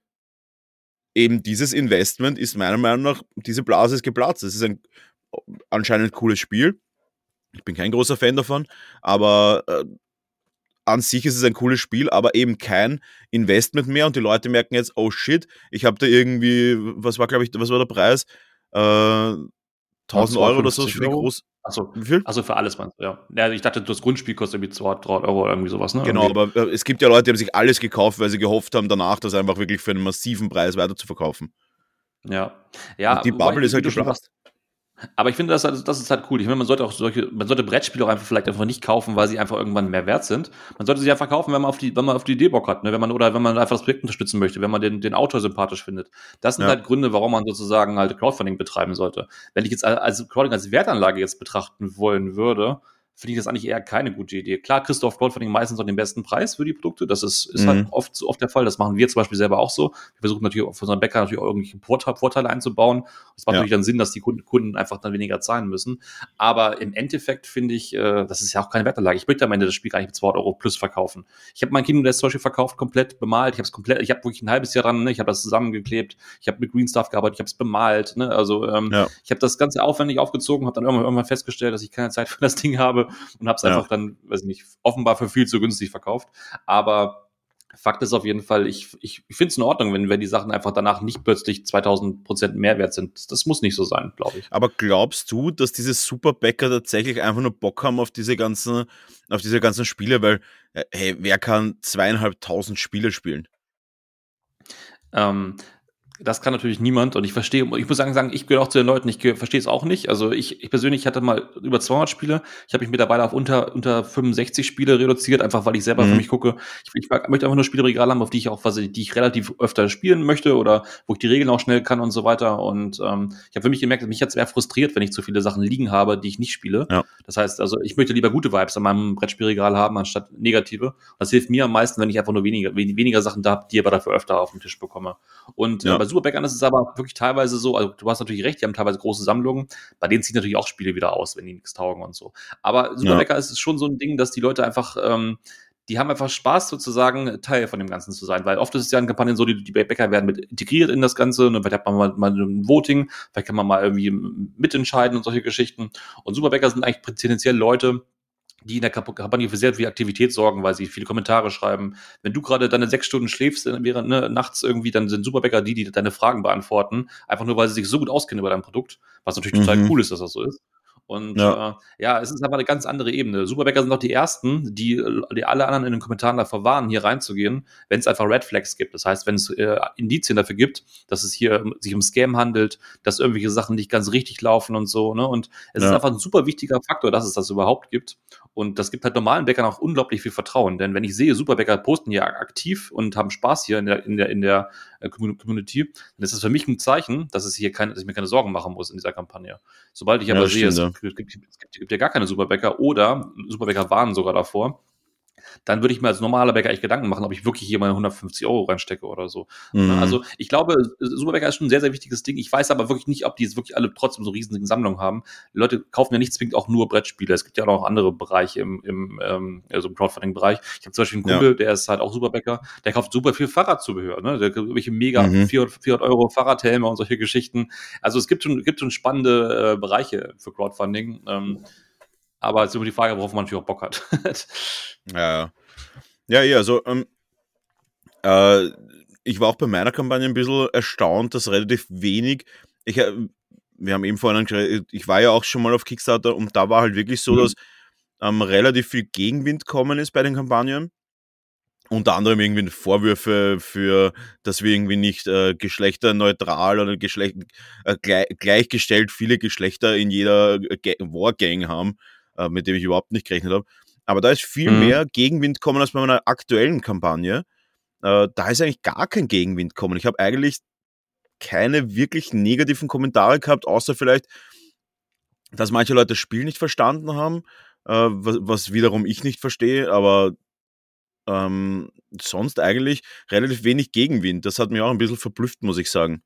eben dieses Investment ist meiner Meinung nach, diese Blase ist geplatzt. Es ist ein anscheinend cooles Spiel. Ich bin kein großer Fan davon, aber äh, an sich ist es ein cooles Spiel, aber eben kein Investment mehr und die Leute merken jetzt, oh shit, ich habe da irgendwie, was war, glaube ich, was war der Preis? Äh, tausend Euro oder so für die groß. Achso, Wie viel? also für alles, meinst du, ja. Ja, ich dachte, das Grundspiel kostet irgendwie zweihundert Euro oder irgendwie sowas, ne? Genau, Irgendwie. aber äh, es gibt ja Leute, die haben sich alles gekauft, weil sie gehofft haben, danach das einfach wirklich für einen massiven Preis weiter zu verkaufen. Ja. Ja, Und die wobei, Bubble ist wie halt du schon geplatzt. Aber ich finde, das, das ist halt cool. Ich finde, man sollte auch solche, man sollte Brettspiele auch einfach vielleicht einfach nicht kaufen, weil sie einfach irgendwann mehr wert sind. Man sollte sie einfach kaufen, wenn man auf die, wenn man auf die Idee Bock hat, ne? Wenn man, oder wenn man einfach das Projekt unterstützen möchte, wenn man den, den Autor sympathisch findet. Das sind Ja. halt Gründe, warum man sozusagen halt Crowdfunding betreiben sollte. Wenn ich jetzt als Crowdfunding als Wertanlage jetzt betrachten wollen würde, finde ich das eigentlich eher keine gute Idee. Klar, kriegst du auf Crowdfunding meistens auch den besten Preis für die Produkte. Das ist, ist Mhm. halt oft, oft der Fall. Das machen wir zum Beispiel selber auch so. Wir versuchen natürlich auch für unseren Bäcker natürlich auch irgendwelche Vorteile, Vorteile einzubauen. Das macht Ja. natürlich dann Sinn, dass die Kunden, Kunden einfach dann weniger zahlen müssen. Aber im Endeffekt finde ich, äh, das ist ja auch keine Wertanlage. Ich möchte am Ende das Spiel gar nicht mit zweihundert Euro plus verkaufen. Ich habe mein Kingdom Death zum Beispiel verkauft, komplett bemalt. Ich habe es komplett, ich habe wirklich ein halbes Jahr dran, ne? Ich habe das zusammengeklebt. Ich habe mit Green Stuff gearbeitet. Ich habe es bemalt. Ne? Also ähm, Ja. ich habe das Ganze aufwendig aufgezogen, habe dann irgendwann, irgendwann festgestellt, dass ich keine Zeit für das Ding habe und habe es Ja. einfach dann, weiß ich nicht, offenbar für viel zu günstig verkauft. Aber Fakt ist auf jeden Fall, ich, ich, ich finde es in Ordnung, wenn, wenn die Sachen einfach danach nicht plötzlich zweitausend Prozent Mehrwert sind. Das muss nicht so sein, glaube ich. Aber glaubst du, dass diese Superbäcker tatsächlich einfach nur Bock haben auf diese ganzen, auf diese ganzen Spiele? Weil, äh, hey, wer kann zweieinhalbtausend Spiele spielen? Ähm, das kann natürlich niemand und ich verstehe, ich muss sagen, sagen ich gehöre auch zu den Leuten, ich gehöre- verstehe es auch nicht. Also ich, ich persönlich hatte mal über zweihundert Spiele. Ich habe mich mittlerweile auf unter, unter fünfundsechzig Spiele reduziert, einfach weil ich selber Mhm. für mich gucke. Ich, ich mag- möchte einfach nur Spiele im Regal haben, auf die ich auch, was ich, die ich relativ öfter spielen möchte oder wo ich die Regeln auch schnell kann und so weiter. Und ähm, ich habe für mich gemerkt, mich hat es eher frustriert, wenn ich zu viele Sachen liegen habe, die ich nicht spiele. Ja. Das heißt, also ich möchte lieber gute Vibes an meinem Brettspielregal haben, anstatt negative. Das hilft mir am meisten, wenn ich einfach nur weniger, wen- weniger Sachen da habe, die aber dafür öfter auf den Tisch bekomme. Und Ja. äh, bei Superbäckern ist es aber wirklich teilweise so, also du hast natürlich recht, die haben teilweise große Sammlungen, bei denen ziehen natürlich auch Spiele wieder aus, wenn die nichts taugen und so. Aber Superbäcker ist es schon so ein Ding, dass die Leute einfach, ähm, die haben einfach Spaß sozusagen, Teil von dem Ganzen zu sein, weil oft ist es ja in Kampagnen so, die, die Bäcker werden mit integriert in das Ganze, und vielleicht hat man mal, mal ein Voting, vielleicht kann man mal irgendwie mitentscheiden und solche Geschichten. Und Superbäcker sind eigentlich tendenziell Leute, die in der Kap- Kampagne für sehr viel Aktivität sorgen, weil sie viele Kommentare schreiben. Wenn du gerade deine sechs Stunden schläfst, äh, während ne, nachts irgendwie, dann sind Superbäcker die, die deine Fragen beantworten, einfach nur, weil sie sich so gut auskennen über dein Produkt, was natürlich Mhm. total cool ist, dass das so ist. Und Ja. äh, ja, es ist aber eine ganz andere Ebene. Superbäcker sind auch die Ersten, die, die alle anderen in den Kommentaren davor warnen, hier reinzugehen, wenn es einfach Red Flags gibt. Das heißt, wenn es äh, Indizien dafür gibt, dass es hier um, sich um Scam handelt, dass irgendwelche Sachen nicht ganz richtig laufen und so. Ne? Und es Ja. ist einfach ein super wichtiger Faktor, dass es das überhaupt gibt. Und das gibt halt normalen Bäckern auch unglaublich viel Vertrauen. Denn wenn ich sehe, Superbäcker posten hier aktiv und haben Spaß hier in der, in der, in der äh, Community, dann ist das für mich ein Zeichen, dass es hier kein, dass ich mir keine Sorgen machen muss in dieser Kampagne. Sobald ich Ja, aber das sehe, stimmt, es gibt, gibt, gibt, gibt ja gar keine Superbäcker oder Superbäcker warnen sogar davor, dann würde ich mir als normaler Bäcker echt Gedanken machen, ob ich wirklich hier meine hundertfünfzig Euro reinstecke oder so. Mhm. Ne? Also ich glaube, Superbäcker ist schon ein sehr, sehr wichtiges Ding. Ich weiß aber wirklich nicht, ob die jetzt wirklich alle trotzdem so riesigen Sammlungen haben. Die Leute kaufen ja nicht zwingend auch nur Brettspiele. Es gibt ja auch noch andere Bereiche im, im, ähm, also im Crowdfunding-Bereich. Ich habe zum Beispiel einen Kumpel, Ja. der ist halt auch Superbäcker, der kauft super viel Fahrradzubehör. Ne? Der kauft welche mega Mhm. vierhundert, vierhundert Euro Fahrradhelme und solche Geschichten. Also es gibt schon, gibt schon spannende äh, Bereiche für Crowdfunding. Ähm, aber es ist immer die Frage, worauf man natürlich auch Bock hat. Ja, ja. Ja, ja, also ähm, äh, ich war auch bei meiner Kampagne ein bisschen erstaunt, dass relativ wenig, ich, äh, wir haben eben vorhin geredet, ich war ja auch schon mal auf Kickstarter und da war halt wirklich so, Mhm. dass ähm, relativ viel Gegenwind kommen ist bei den Kampagnen. Unter anderem irgendwie Vorwürfe für, dass wir irgendwie nicht äh, geschlechterneutral oder Geschlecht, äh, gleich, gleichgestellt viele Geschlechter in jeder Ga- Wargang haben, äh, mit dem ich überhaupt nicht gerechnet habe. Aber da ist viel Mhm. mehr Gegenwind kommen als bei meiner aktuellen Kampagne. Äh, da ist eigentlich gar kein Gegenwind kommen. Ich habe eigentlich keine wirklich negativen Kommentare gehabt, außer vielleicht, dass manche Leute das Spiel nicht verstanden haben, äh, was, was wiederum ich nicht verstehe, aber ähm, sonst eigentlich relativ wenig Gegenwind. Das hat mich auch ein bisschen verblüfft, muss ich sagen.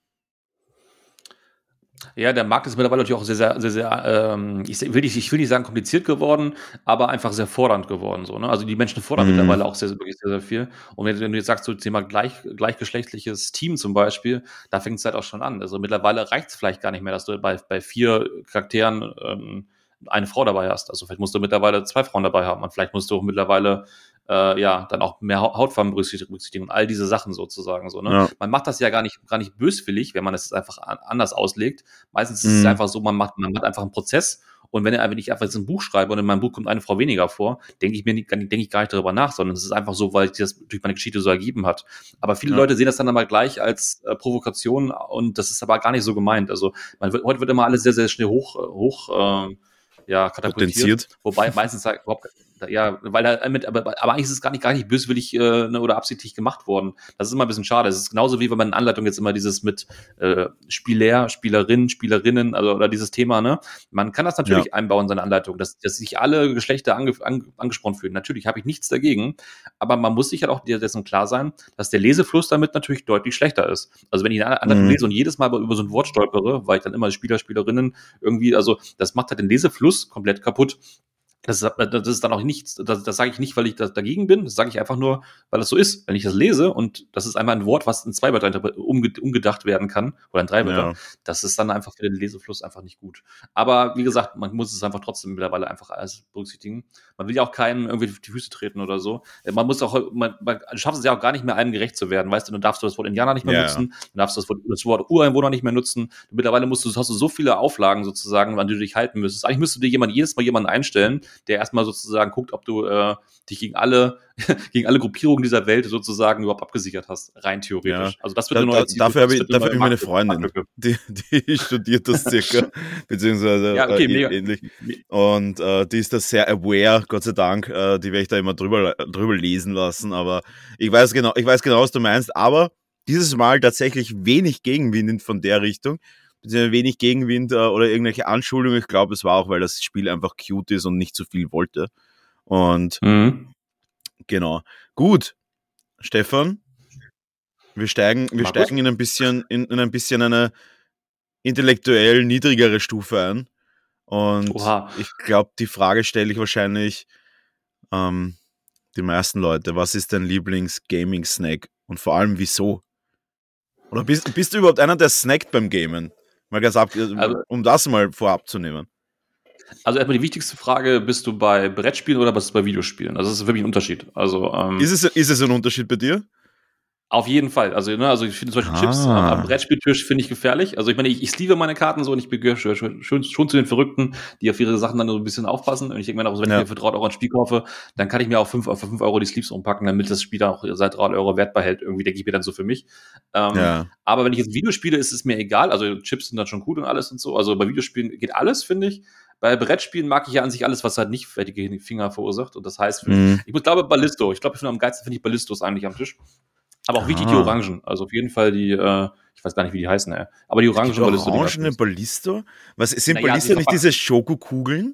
Ja, der Markt ist mittlerweile natürlich auch sehr, sehr, sehr, sehr ähm, ich will nicht, ich will nicht sagen kompliziert geworden, aber einfach sehr fordernd geworden. So, ne? Also die Menschen fordern Mhm. mittlerweile auch sehr, sehr, wirklich sehr, sehr viel. Und wenn, wenn du jetzt sagst, so Thema gleich, gleichgeschlechtliches Team zum Beispiel, da fängt es halt auch schon an. Also mittlerweile reicht es vielleicht gar nicht mehr, dass du bei, bei vier Charakteren ähm, eine Frau dabei hast. Also vielleicht musst du mittlerweile zwei Frauen dabei haben und vielleicht musst du auch mittlerweile äh, ja, dann auch mehr Haut- Hautfarben berücksichtigen und all diese Sachen sozusagen so, ne? Ja. Man macht das ja gar nicht, gar nicht böswillig, wenn man es einfach an, anders auslegt. Meistens ist es Mhm. einfach so, man macht, man macht einfach einen Prozess und wenn, wenn ich einfach jetzt ein Buch schreibe und in meinem Buch kommt eine Frau weniger vor, denke ich mir nicht, denke ich gar nicht darüber nach, sondern es ist einfach so, weil sich das durch meine Geschichte so ergeben hat. Aber viele Ja. Leute sehen das dann aber gleich als äh, Provokation und das ist aber gar nicht so gemeint. Also man wird, heute wird immer alles sehr, sehr schnell hoch, äh, hoch äh, ja, katapultiert. Potenziert. Wobei meistens halt überhaupt Ja, weil er mit, aber, aber eigentlich ist es gar nicht, gar nicht böswillig äh, ne, oder absichtlich gemacht worden. Das ist immer ein bisschen schade. Es ist genauso wie wenn man in Anleitung jetzt immer dieses mit äh, Spieler, Spielerinnen, Spielerinnen, also oder dieses Thema, ne? Man kann das natürlich ja. einbauen in seine Anleitung, dass, dass sich alle Geschlechter ange, an, angesprochen fühlen. Natürlich habe ich nichts dagegen, aber man muss sich halt auch dessen klar sein, dass der Lesefluss damit natürlich deutlich schlechter ist. Also wenn ich eine Anleitung mhm. lese und jedes Mal über so ein Wort stolpere, weil ich dann immer Spieler, Spielerinnen irgendwie, also das macht halt den Lesefluss komplett kaputt. Das ist, das ist dann auch nichts, das, das sage ich nicht, weil ich das dagegen bin, das sage ich einfach nur, weil das so ist. Wenn ich das lese und das ist einmal ein Wort, was in zwei Wörter umge- umgedacht werden kann, oder in drei Wörter, ja. das ist dann einfach für den Lesefluss einfach nicht gut. Aber wie gesagt, man muss es einfach trotzdem mittlerweile einfach alles berücksichtigen. Man will ja auch keinen irgendwie auf die Füße treten oder so. Man muss auch, man, man schafft es ja auch gar nicht mehr, einem gerecht zu werden. Weißt du, dann darfst du das Wort Indianer nicht mehr ja. nutzen, dann darfst du das Wort, das Wort Ureinwohner nicht mehr nutzen. Mittlerweile musst du, hast du so viele Auflagen sozusagen, an die du dich halten müsstest. Eigentlich müsste dir jemand jedes Mal jemanden einstellen, der erstmal sozusagen guckt, ob du äh, dich gegen alle gegen alle Gruppierungen dieser Welt sozusagen überhaupt abgesichert hast, rein theoretisch. Ja. Also das wird da, eine neue da, Dafür habe ich, dafür hab ich meine Freundin, die, die studiert das circa, beziehungsweise ja, okay, äh, ähnlich. Und äh, die ist da sehr aware, Gott sei Dank. Äh, die werde ich da immer drüber, drüber lesen lassen. Aber ich weiß genau, ich weiß genau, was du meinst. Aber dieses Mal tatsächlich wenig Gegenwind von der Richtung. Beziehungsweise wenig Gegenwind äh, oder irgendwelche Anschuldigungen. Ich glaube, es war auch, weil das Spiel einfach cute ist und nicht so viel wollte. Und mhm. genau. Gut, Stefan, wir steigen, wir steigen in ein bisschen, in, in ein bisschen eine intellektuell niedrigere Stufe ein. Und Oha. ich glaube, die Frage stelle ich wahrscheinlich ähm, die meisten Leute. Was ist dein Lieblings-Gaming-Snack? Und vor allem, wieso? Oder bist, bist du überhaupt einer, der snackt beim Gamen? Mal ganz ab, also, um das mal vorab zu nehmen. Also erstmal die wichtigste Frage, bist du bei Brettspielen oder bist du bei Videospielen? Also das ist wirklich ein Unterschied. Also, ähm, ist, es, ist es ein Unterschied bei dir? Auf jeden Fall. Also, ne, also ich finde zum Beispiel ah. Chips am, am Brettspieltisch finde ich gefährlich. Also ich meine, ich, ich liebe meine Karten so und ich gehöre schon, schon, schon zu den Verrückten, die auf ihre Sachen dann so ein bisschen aufpassen. Und ich denke mir auch, wenn ja. ich mir für drei Euro ein Spiel kaufe, dann kann ich mir auch fünf, für fünf Euro die Sleeves umpacken, damit das Spiel dann auch seit drei Euro Wert behält. Irgendwie denke ich mir dann so für mich. Ähm, ja. Aber wenn ich jetzt Video spiele, ist es mir egal. Also Chips sind dann schon gut und alles und so. Also bei Videospielen geht alles, finde ich. Bei Brettspielen mag ich ja an sich alles, was halt nicht fertige Finger verursacht. Und das heißt, für mhm. ich glaube Ballisto. Ich glaube, ich finde am geilsten finde ich Ballistos eigentlich am Tisch. Aber auch wichtig ah. die Orangen. Also auf jeden Fall die, äh, ich weiß gar nicht, wie die heißen, ey. Aber die Orangen Ballisto. Orangene Ballisto? Was, sind naja, Ballisto die nicht diese Schokokugeln?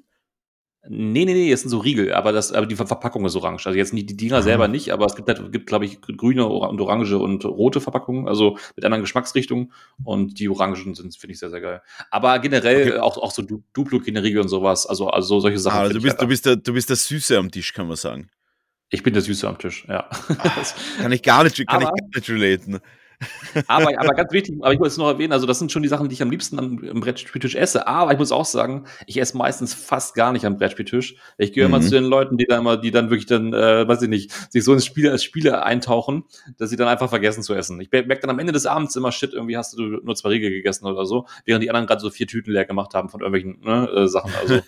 Nee, nee, nee, das sind so Riegel, aber das, aber die Verpackung ist orange. Also jetzt nicht die Dinger ah. selber nicht, aber es gibt halt, gibt, glaube ich, grüne und orange und rote Verpackungen, also mit anderen Geschmacksrichtungen. Und die Orangen sind, finde ich, sehr, sehr geil. Aber generell okay. auch, auch so du Duplo-Riegel und sowas, also, also solche Sachen. Ah, also du bist, du bist der, du bist der Süße am Tisch, kann man sagen. Ich bin der Süße am Tisch, ja. Ah, kann ich gar nicht, kann aber, ich gar nicht relaten. aber, aber ganz wichtig, aber ich muss es noch erwähnen, also das sind schon die Sachen, die ich am liebsten am, am Brettspieltisch esse. Aber ich muss auch sagen, ich esse meistens fast gar nicht am Brettspieltisch. Ich gehöre mhm. immer zu den Leuten, die dann immer, die dann wirklich dann, äh, weiß ich nicht, sich so ins Spiel, als Spiele eintauchen, dass sie dann einfach vergessen zu essen. Ich merke dann am Ende des Abends immer, shit, irgendwie hast du nur zwei Riegel gegessen oder so, während die anderen gerade so vier Tüten leer gemacht haben von irgendwelchen ne, äh, Sachen. Also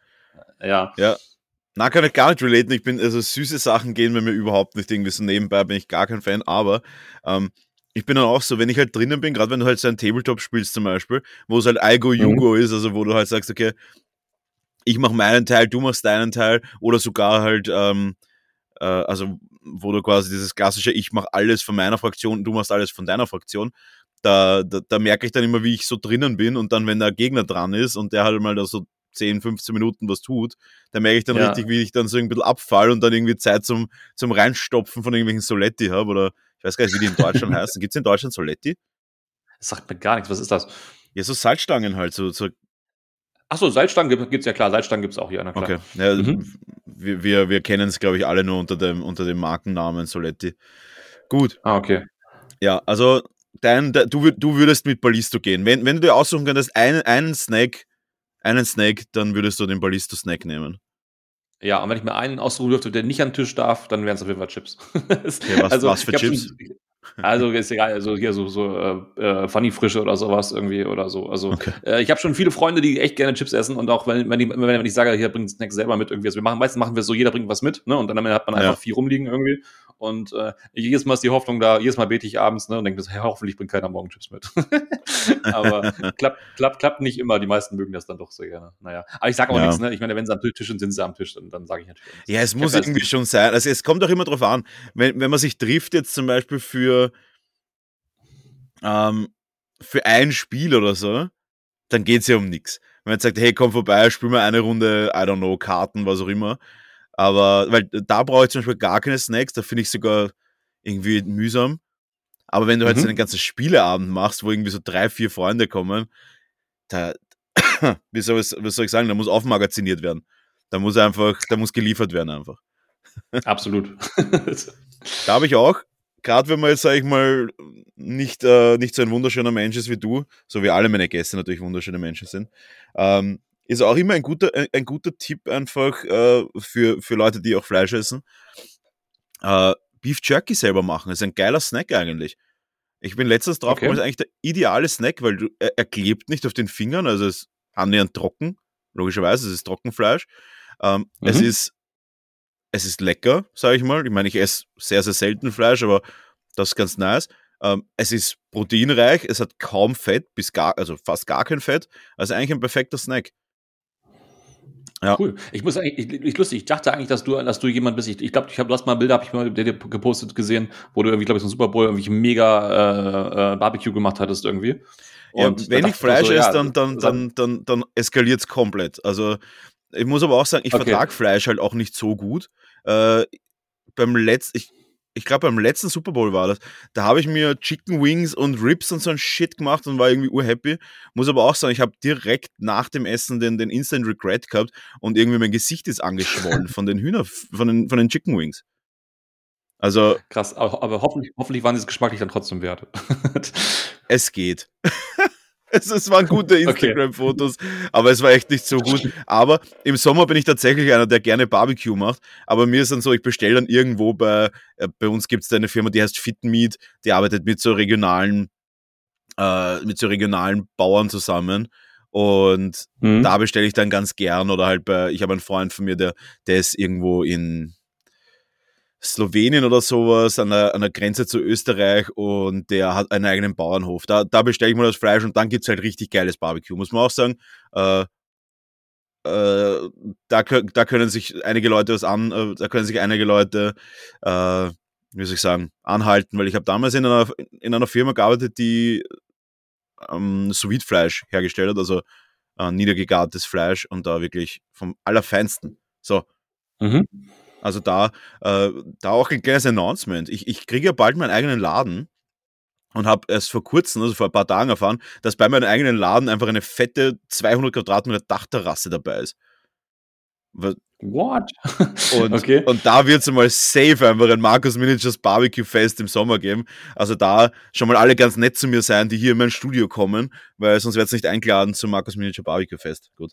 ja. Ja. Na, kann ich gar nicht relaten. Ich bin, also süße Sachen gehen bei mir überhaupt nicht irgendwie so nebenbei, bin ich gar kein Fan, aber ähm, ich bin dann auch so, wenn ich halt drinnen bin, gerade wenn du halt so ein Tabletop spielst zum Beispiel, wo es halt Aigo-Yugo mhm. ist, also wo du halt sagst, okay, ich mach meinen Teil, du machst deinen Teil, oder sogar halt, ähm, äh, also wo du quasi dieses klassische, ich mach alles von meiner Fraktion, du machst alles von deiner Fraktion, da, da, da merke ich dann immer, wie ich so drinnen bin und dann, wenn der Gegner dran ist und der halt mal da so zehn, fünfzehn Minuten was tut, da merke ich dann ja. richtig, wie ich dann so ein bisschen abfall und dann irgendwie Zeit zum, zum Reinstopfen von irgendwelchen Soletti habe oder ich weiß gar nicht, wie die in Deutschland heißen. Gibt es in Deutschland Soletti? Das sagt mir gar nichts. Was ist das? Ja, so Salzstangen halt. So, so. Achso, Salzstangen gibt es ja klar. Salzstangen gibt es auch hier. Na klar. Okay. Ja, mhm. Wir, wir, wir kennen es, glaube ich, alle nur unter dem, unter dem Markennamen Soletti. Gut. Ah, okay. Ja, also dein, de, du, du würdest mit Ballisto gehen. Wenn, wenn du dir aussuchen könntest, einen, einen Snack, einen Snack, dann würdest du den Ballisto-Snack nehmen. Ja, und wenn ich mir einen aussuchen dürfte, der nicht an den Tisch darf, dann wären es auf jeden Fall Chips. Okay, was, also, was für Chips? Schon, also ist egal, also hier so, so äh, Funny Frische oder sowas irgendwie oder so. Also okay. äh, ich habe schon viele Freunde, die echt gerne Chips essen und auch wenn, wenn, die, wenn ich sage, hier bringt Snacks selber mit irgendwie. Also wir machen, meistens machen wir so, jeder bringt was mit, ne? Und dann hat man einfach ja. viel rumliegen irgendwie. Und äh, jedes Mal ist die Hoffnung da, jedes Mal bete ich abends, ne, und denke, hey, hoffentlich bringt keiner morgen Chips mit. Aber klappt, klappt, klappt nicht immer. Die meisten mögen das dann doch sehr gerne. Naja, aber ich sage auch Ja. nichts, ne? Ich meine, wenn sie am Tisch sind, sind sie am Tisch, dann, dann sage ich natürlich auch nichts. Ja, es Ich muss hab das- irgendwie schon sein. Also es kommt auch immer drauf an, wenn, wenn man sich trifft jetzt zum Beispiel für, ähm, für ein Spiel oder so, dann geht's ja um nichts. Wenn man jetzt sagt, hey, komm vorbei, spiel mal eine Runde, I don't know, Karten, was auch immer. Aber, weil da brauche ich zum Beispiel gar keine Snacks, da finde ich sogar irgendwie mühsam. Aber wenn du halt Mhm. so einen ganzen Spieleabend machst, wo irgendwie so drei, vier Freunde kommen, da, wie soll ich, was soll ich sagen, da muss aufmagaziniert werden. Da muss einfach, da muss geliefert werden einfach. Absolut. Da habe ich auch, gerade wenn man jetzt, sag ich mal, nicht, äh, nicht so ein wunderschöner Mensch ist wie du, so wie alle meine Gäste natürlich wunderschöne Menschen sind, ähm, ist auch immer ein guter, ein, ein guter Tipp einfach äh, für, für Leute, die auch Fleisch essen. Äh, Beef Jerky selber machen, ist ein geiler Snack eigentlich. Ich bin letztens drauf gekommen, Okay. ist eigentlich der ideale Snack, weil du, er, er klebt nicht auf den Fingern, also es ist annähernd trocken, logischerweise, es ist Trockenfleisch. Ähm, Mhm. Es ist es ist lecker, sage ich mal. Ich meine, ich esse sehr, sehr selten Fleisch, aber das ist ganz nice. Ähm, es ist proteinreich, es hat kaum Fett, bis gar, also fast gar kein Fett. Also eigentlich ein perfekter Snack. Ja. Cool. Ich muss eigentlich, ich, ich lustig, ich dachte eigentlich, dass du, dass du jemand bist. Ich, ich glaube, ich habe, du hast mal Bilder, habe ich mal der dir gepostet gesehen, wo du irgendwie, glaube ich, so ein Super Bowl irgendwie mega äh, äh, Barbecue gemacht hattest irgendwie. Ja, Und da wenn ich dachte Fleisch so, esse, ja, dann, dann, dann, dann, dann eskaliert es komplett. Also ich muss aber auch sagen, ich Okay. vertrage Fleisch halt auch nicht so gut. Äh, beim letzten, ich, ich glaube beim letzten Super Bowl war das, da habe ich mir Chicken Wings und Ribs und so ein Shit gemacht und war irgendwie urhappy. Muss aber auch sagen, ich habe direkt nach dem Essen den, den Instant Regret gehabt und irgendwie mein Gesicht ist angeschwollen von den Hühner, von den, von den Chicken Wings. Also Krass, aber, aber hoffentlich, hoffentlich waren die es geschmacklich dann trotzdem wert. es geht. Es, es waren gute Instagram-Fotos, aber es war echt nicht so gut. Aber im Sommer bin ich tatsächlich einer, der gerne Barbecue macht. Aber mir ist dann so, ich bestelle dann irgendwo bei, äh, bei uns gibt es da eine Firma, die heißt Fit Meat, die arbeitet mit so regionalen, äh, mit so regionalen Bauern zusammen. Und Mhm. da bestelle ich dann ganz gern. Oder halt bei, ich habe einen Freund von mir, der, der ist irgendwo in Slowenien oder sowas, an der, an der Grenze zu Österreich, und der hat einen eigenen Bauernhof. Da, da bestelle ich mal das Fleisch und dann gibt's halt richtig geiles Barbecue, muss man auch sagen. Äh, äh, da, kö- da können sich einige Leute was an, äh, da können sich einige Leute, äh, wie soll ich sagen, anhalten, weil ich habe damals in einer, in einer Firma gearbeitet, die ähm, Sous-Vide-Fleisch hergestellt hat, also äh, niedergegartes Fleisch, und da wirklich vom Allerfeinsten. So, Mhm. also da, äh, da auch ein kleines Announcement. Ich, ich kriege ja bald meinen eigenen Laden und habe erst vor kurzem, also vor ein paar Tagen erfahren, dass bei meinem eigenen Laden einfach eine fette zweihundert Quadratmeter Dachterrasse dabei ist. Wa- What? Und, Okay. und da wird es mal safe einfach ein Markus Miniatures Barbecue Fest im Sommer geben. Also da schon mal alle ganz nett zu mir sein, die hier in mein Studio kommen, weil sonst wird es nicht eingeladen zum Markus Miniature Barbecue Fest. Gut.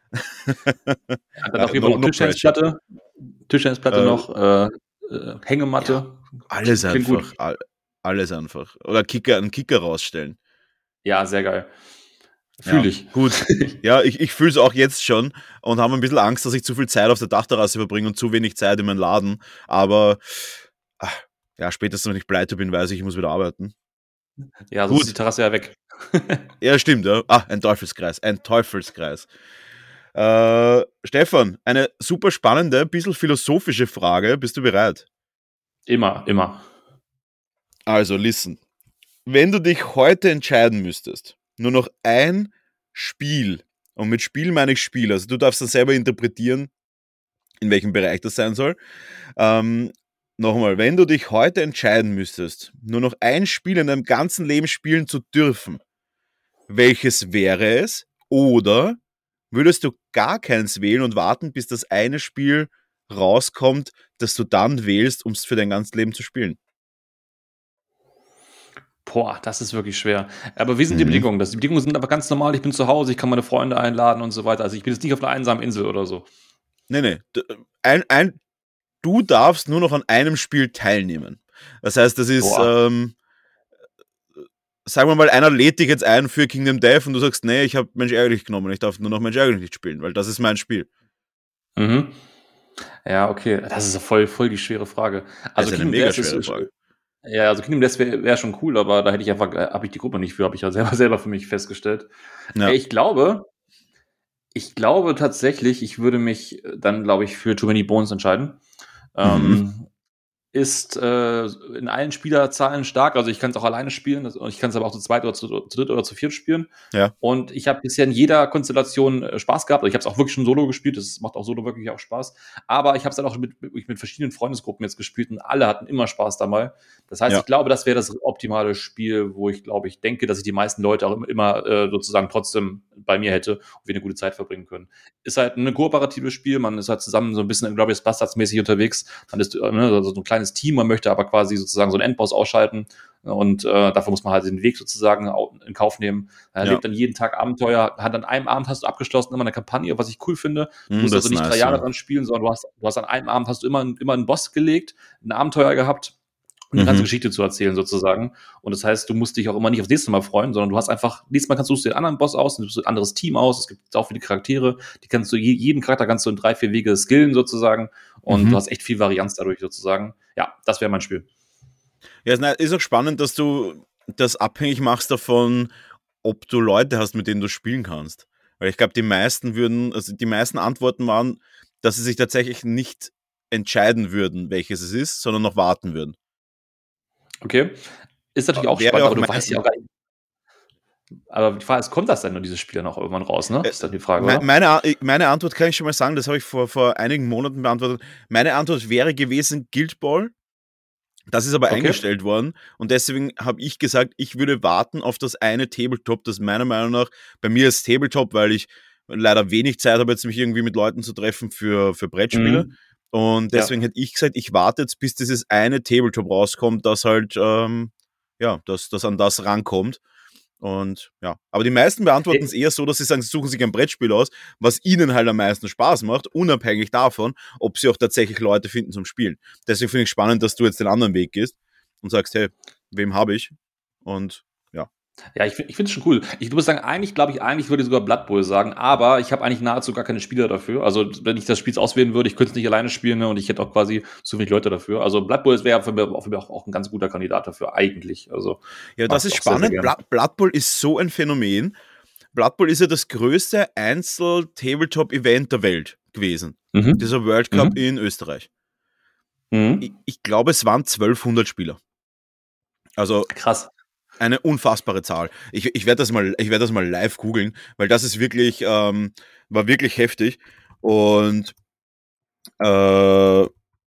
Dann auf Äh, jeden no, Fall noch no pressure. Tischtennisplatte. Tischtennisplatte Äh, noch, äh, äh, Hängematte. Alles Klingt einfach. gut. All, alles einfach. Oder Kicker, einen Kicker rausstellen. Ja, sehr geil. Ja, Fühl ich. gut. Ja, ich, ich fühle es auch jetzt schon und habe ein bisschen Angst, dass ich zu viel Zeit auf der Dachterrasse verbringe und zu wenig Zeit in meinem Laden. Aber ach, ja, spätestens wenn ich pleite bin, weiß ich, ich muss wieder arbeiten. Ja, sonst Gut. ist die Terrasse ja weg. Ja, stimmt. Ja. Ah, ein Teufelskreis. Ein Teufelskreis. Äh, Stefan, eine super spannende, bisschen philosophische Frage. Bist du bereit? Immer, immer. Also, listen. Wenn du dich heute entscheiden müsstest, nur noch ein Spiel, und mit Spiel meine ich Spiel, also du darfst das selber interpretieren, in welchem Bereich das sein soll. Ähm, nochmal, wenn du dich heute entscheiden müsstest, nur noch ein Spiel in deinem ganzen Leben spielen zu dürfen, welches wäre es? Oder würdest du gar keins wählen und warten, bis das eine Spiel rauskommt, das du dann wählst, um es für dein ganzes Leben zu spielen? Boah, das ist wirklich schwer. Aber wie sind die Mhm. Bedingungen? Das, die Bedingungen sind aber ganz normal. Ich bin zu Hause, ich kann meine Freunde einladen und so weiter. Also ich bin jetzt nicht auf einer einsamen Insel oder so. Nee, nee. D- Ein, ein, du darfst nur noch an einem Spiel teilnehmen. Das heißt, das ist, Boah. ähm, sagen wir mal, einer lädt dich jetzt ein für Kingdom Death und du sagst, nee, ich habe Mensch ärgerlich genommen, ich darf nur noch Mensch ärgerlich nicht spielen, weil das ist mein Spiel. Mhm. Ja, okay. Das ist ja voll, voll die schwere Frage. Das Also ist eine Kingdom mega Death ist, schwere ist Frage. ja, also Kingdom Death wäre wär schon cool, aber da hätte ich einfach, äh, habe ich die Gruppe nicht für, habe ich ja selber, selber für mich festgestellt. Ja. Ich glaube, ich glaube tatsächlich, ich würde mich dann, glaube ich, für Too Many Bones entscheiden. Mhm. Ähm, ist äh, in allen Spielerzahlen stark. Also ich kann es auch alleine spielen, das, ich kann es aber auch zu zweit oder zu, zu dritt oder zu viert spielen. Ja. Und ich habe bisher in jeder Konstellation äh, Spaß gehabt. Also ich habe es auch wirklich schon solo gespielt. Das macht auch solo wirklich auch Spaß. Aber ich habe es dann auch mit, mit, mit verschiedenen Freundesgruppen jetzt gespielt und alle hatten immer Spaß dabei. Das heißt, Ja. ich glaube, das wäre das optimale Spiel, wo ich glaube, ich denke, dass ich die meisten Leute auch immer äh, sozusagen trotzdem bei mir hätte und wir eine gute Zeit verbringen können. Ist halt ein kooperatives Spiel. Man ist halt zusammen so ein bisschen Glorious Bastards mäßig unterwegs. Man ist äh, ne, so ein kleines Team. Man möchte aber quasi sozusagen so einen Endboss ausschalten. Und äh, dafür muss man halt den Weg sozusagen in Kauf nehmen. Er Ja. lebt dann jeden Tag Abenteuer. Hat an einem Abend hast du abgeschlossen immer eine Kampagne, was ich cool finde. Du Mm, musst das also ist nicht nice, drei Jahre ja. dran spielen, sondern du hast, du hast an einem Abend hast du immer, immer einen Boss gelegt, ein Abenteuer gehabt und eine ganze Mhm. Geschichte zu erzählen sozusagen. Und das heißt, du musst dich auch immer nicht aufs nächste Mal freuen, sondern du hast einfach, nächstes Mal kannst du den anderen Boss aus, du suchst ein anderes Team aus, es gibt auch viele Charaktere, die kannst du, jeden Charakter kannst du in drei, vier Wege skillen sozusagen und Mhm. du hast echt viel Varianz dadurch sozusagen. Ja, das wäre mein Spiel. Ja, es ist auch spannend, dass du das abhängig machst davon, ob du Leute hast, mit denen du spielen kannst. Weil ich glaube, die meisten würden, also die meisten Antworten waren, dass sie sich tatsächlich nicht entscheiden würden, welches es ist, sondern noch warten würden. Okay. Ist natürlich auch Wäre spannend, auch aber du mein- weißt ja auch gar nicht. Aber die Frage ist, kommt das denn nur dieses Spiel dann auch irgendwann raus, ne? Ist dann die Frage, Me- oder? Meine, A- meine Antwort kann ich schon mal sagen, das habe ich vor, vor einigen Monaten beantwortet. Meine Antwort wäre gewesen Guild Ball. Das ist aber Okay. eingestellt worden und deswegen habe ich gesagt, ich würde warten auf das eine Tabletop, das meiner Meinung nach, bei mir ist Tabletop, weil ich leider wenig Zeit habe, jetzt mich irgendwie mit Leuten zu treffen für, für Brettspiele. Mhm. Und deswegen Ja. hätte ich gesagt, ich warte jetzt, bis dieses eine Tabletop rauskommt, das halt, ähm, ja, das, das an das rankommt. Und ja, aber die meisten beantworten es eher so, dass sie sagen, sie suchen sich ein Brettspiel aus, was ihnen halt am meisten Spaß macht, unabhängig davon, ob sie auch tatsächlich Leute finden zum Spielen. Deswegen finde ich spannend, dass du jetzt den anderen Weg gehst und sagst, hey, wem habe ich? Und ja. Ja, ich, find- ich finde es schon cool. Ich muss sagen, eigentlich glaube ich, eigentlich würde ich sogar Blood Bowl sagen, aber ich habe eigentlich nahezu gar keine Spieler dafür. Also, wenn ich das Spiel auswählen würde, ich könnte es nicht alleine spielen, ne, und ich hätte auch quasi zu wenig Leute dafür. Also, Blood Bowl wäre für mich auch, für mich auch, auch ein ganz guter Kandidat dafür, eigentlich. Also, Ja, mag das ich ist auch sehr, sehr spannend. gerne. Bla- Blood Bowl ist so ein Phänomen. Blood Bowl ist ja das größte Einzel-Tabletop-Event der Welt gewesen. Mhm. Dieser World Cup Mhm. in Österreich. Mhm. Ich, ich glaube, es waren zwölfhundert Spieler. Also Krass. eine unfassbare Zahl. Ich, ich werde das mal, ich werde das mal live googeln, weil das ist wirklich, ähm, war wirklich heftig. Und äh,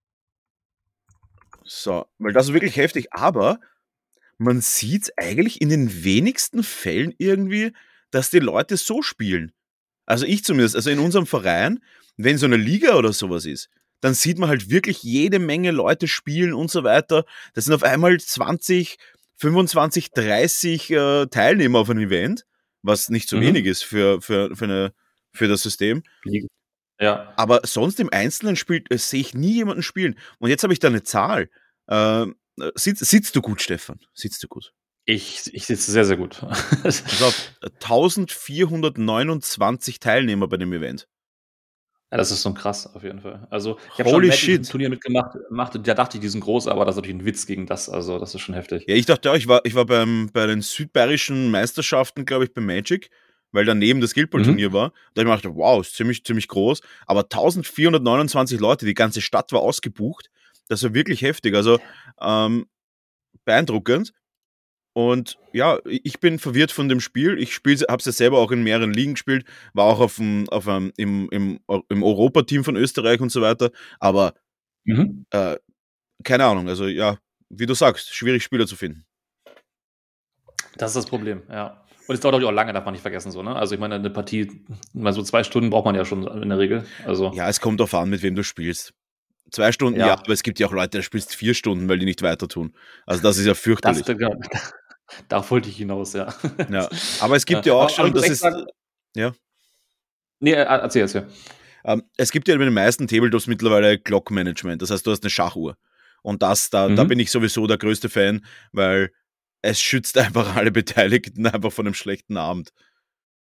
so, weil das ist wirklich heftig, aber man sieht eigentlich in den wenigsten Fällen irgendwie, dass die Leute so spielen. Also ich zumindest, also in unserem Verein, wenn so eine Liga oder sowas ist, dann sieht man halt wirklich jede Menge Leute spielen und so weiter. Das sind auf einmal zwanzig, fünfundzwanzig, dreißig äh, Teilnehmer auf einem Event, was nicht so Mhm. wenig ist für, für, für, eine, für das System. Ja. Aber sonst im Einzelnen spielt, äh, sehe ich nie jemanden spielen. Und jetzt habe ich da eine Zahl. Äh, sitzt, sitzt du gut, Stefan? Sitzt du gut? Ich, ich sitze sehr, sehr gut. Also eintausendvierhundertneunundzwanzig Teilnehmer bei dem Event. Ja, das ist schon krass, auf jeden Fall. Also, ich habe schon Holy ein shit. Magic-Turnier mitgemacht, machte, da dachte ich, die sind groß, aber das ist natürlich ein Witz gegen das. Also, das ist schon heftig. Ja, ich dachte auch, ich war, ich war beim, bei den südbayerischen Meisterschaften, glaube ich, bei Magic, weil daneben das Guild Ball Turnier Mhm. war. Da habe ich mir gedacht, wow, ist ziemlich, ziemlich groß. Aber eintausendvierhundertneunundzwanzig Leute, die ganze Stadt war ausgebucht. Das war wirklich heftig. Also ähm, beeindruckend. Und ja, ich bin verwirrt von dem Spiel. Ich habe es ja selber auch in mehreren Ligen gespielt, war auch auf dem, auf einem, im, im, im Europateam von Österreich und so weiter. Aber Mhm. äh, keine Ahnung, also ja, wie du sagst, schwierig Spieler zu finden. Das ist das Problem, ja. Und es dauert natürlich auch lange, darf man nicht vergessen, so, ne? Also, ich meine, eine Partie, mal so zwei Stunden braucht man ja schon in der Regel. Also, Ja, es kommt darauf an, mit wem du spielst. Zwei Stunden, ja, ja. aber es gibt ja auch Leute, die spielst vier Stunden, weil die nicht weiter tun. Also das ist ja Das, fürchterlich. genau, darauf wollte ich hinaus, ja. Ja, aber es gibt Ja, ja auch aber, aber schon, ich muss das echt ist, sagen, ja, nee, äh, erzähl, erzähl. ähm, es gibt ja bei den meisten Tabletops mittlerweile Clock-Management. Das heißt, du hast eine Schachuhr. Und das, da, da Mhm. bin ich sowieso der größte Fan, weil es schützt einfach alle Beteiligten einfach von einem schlechten Abend.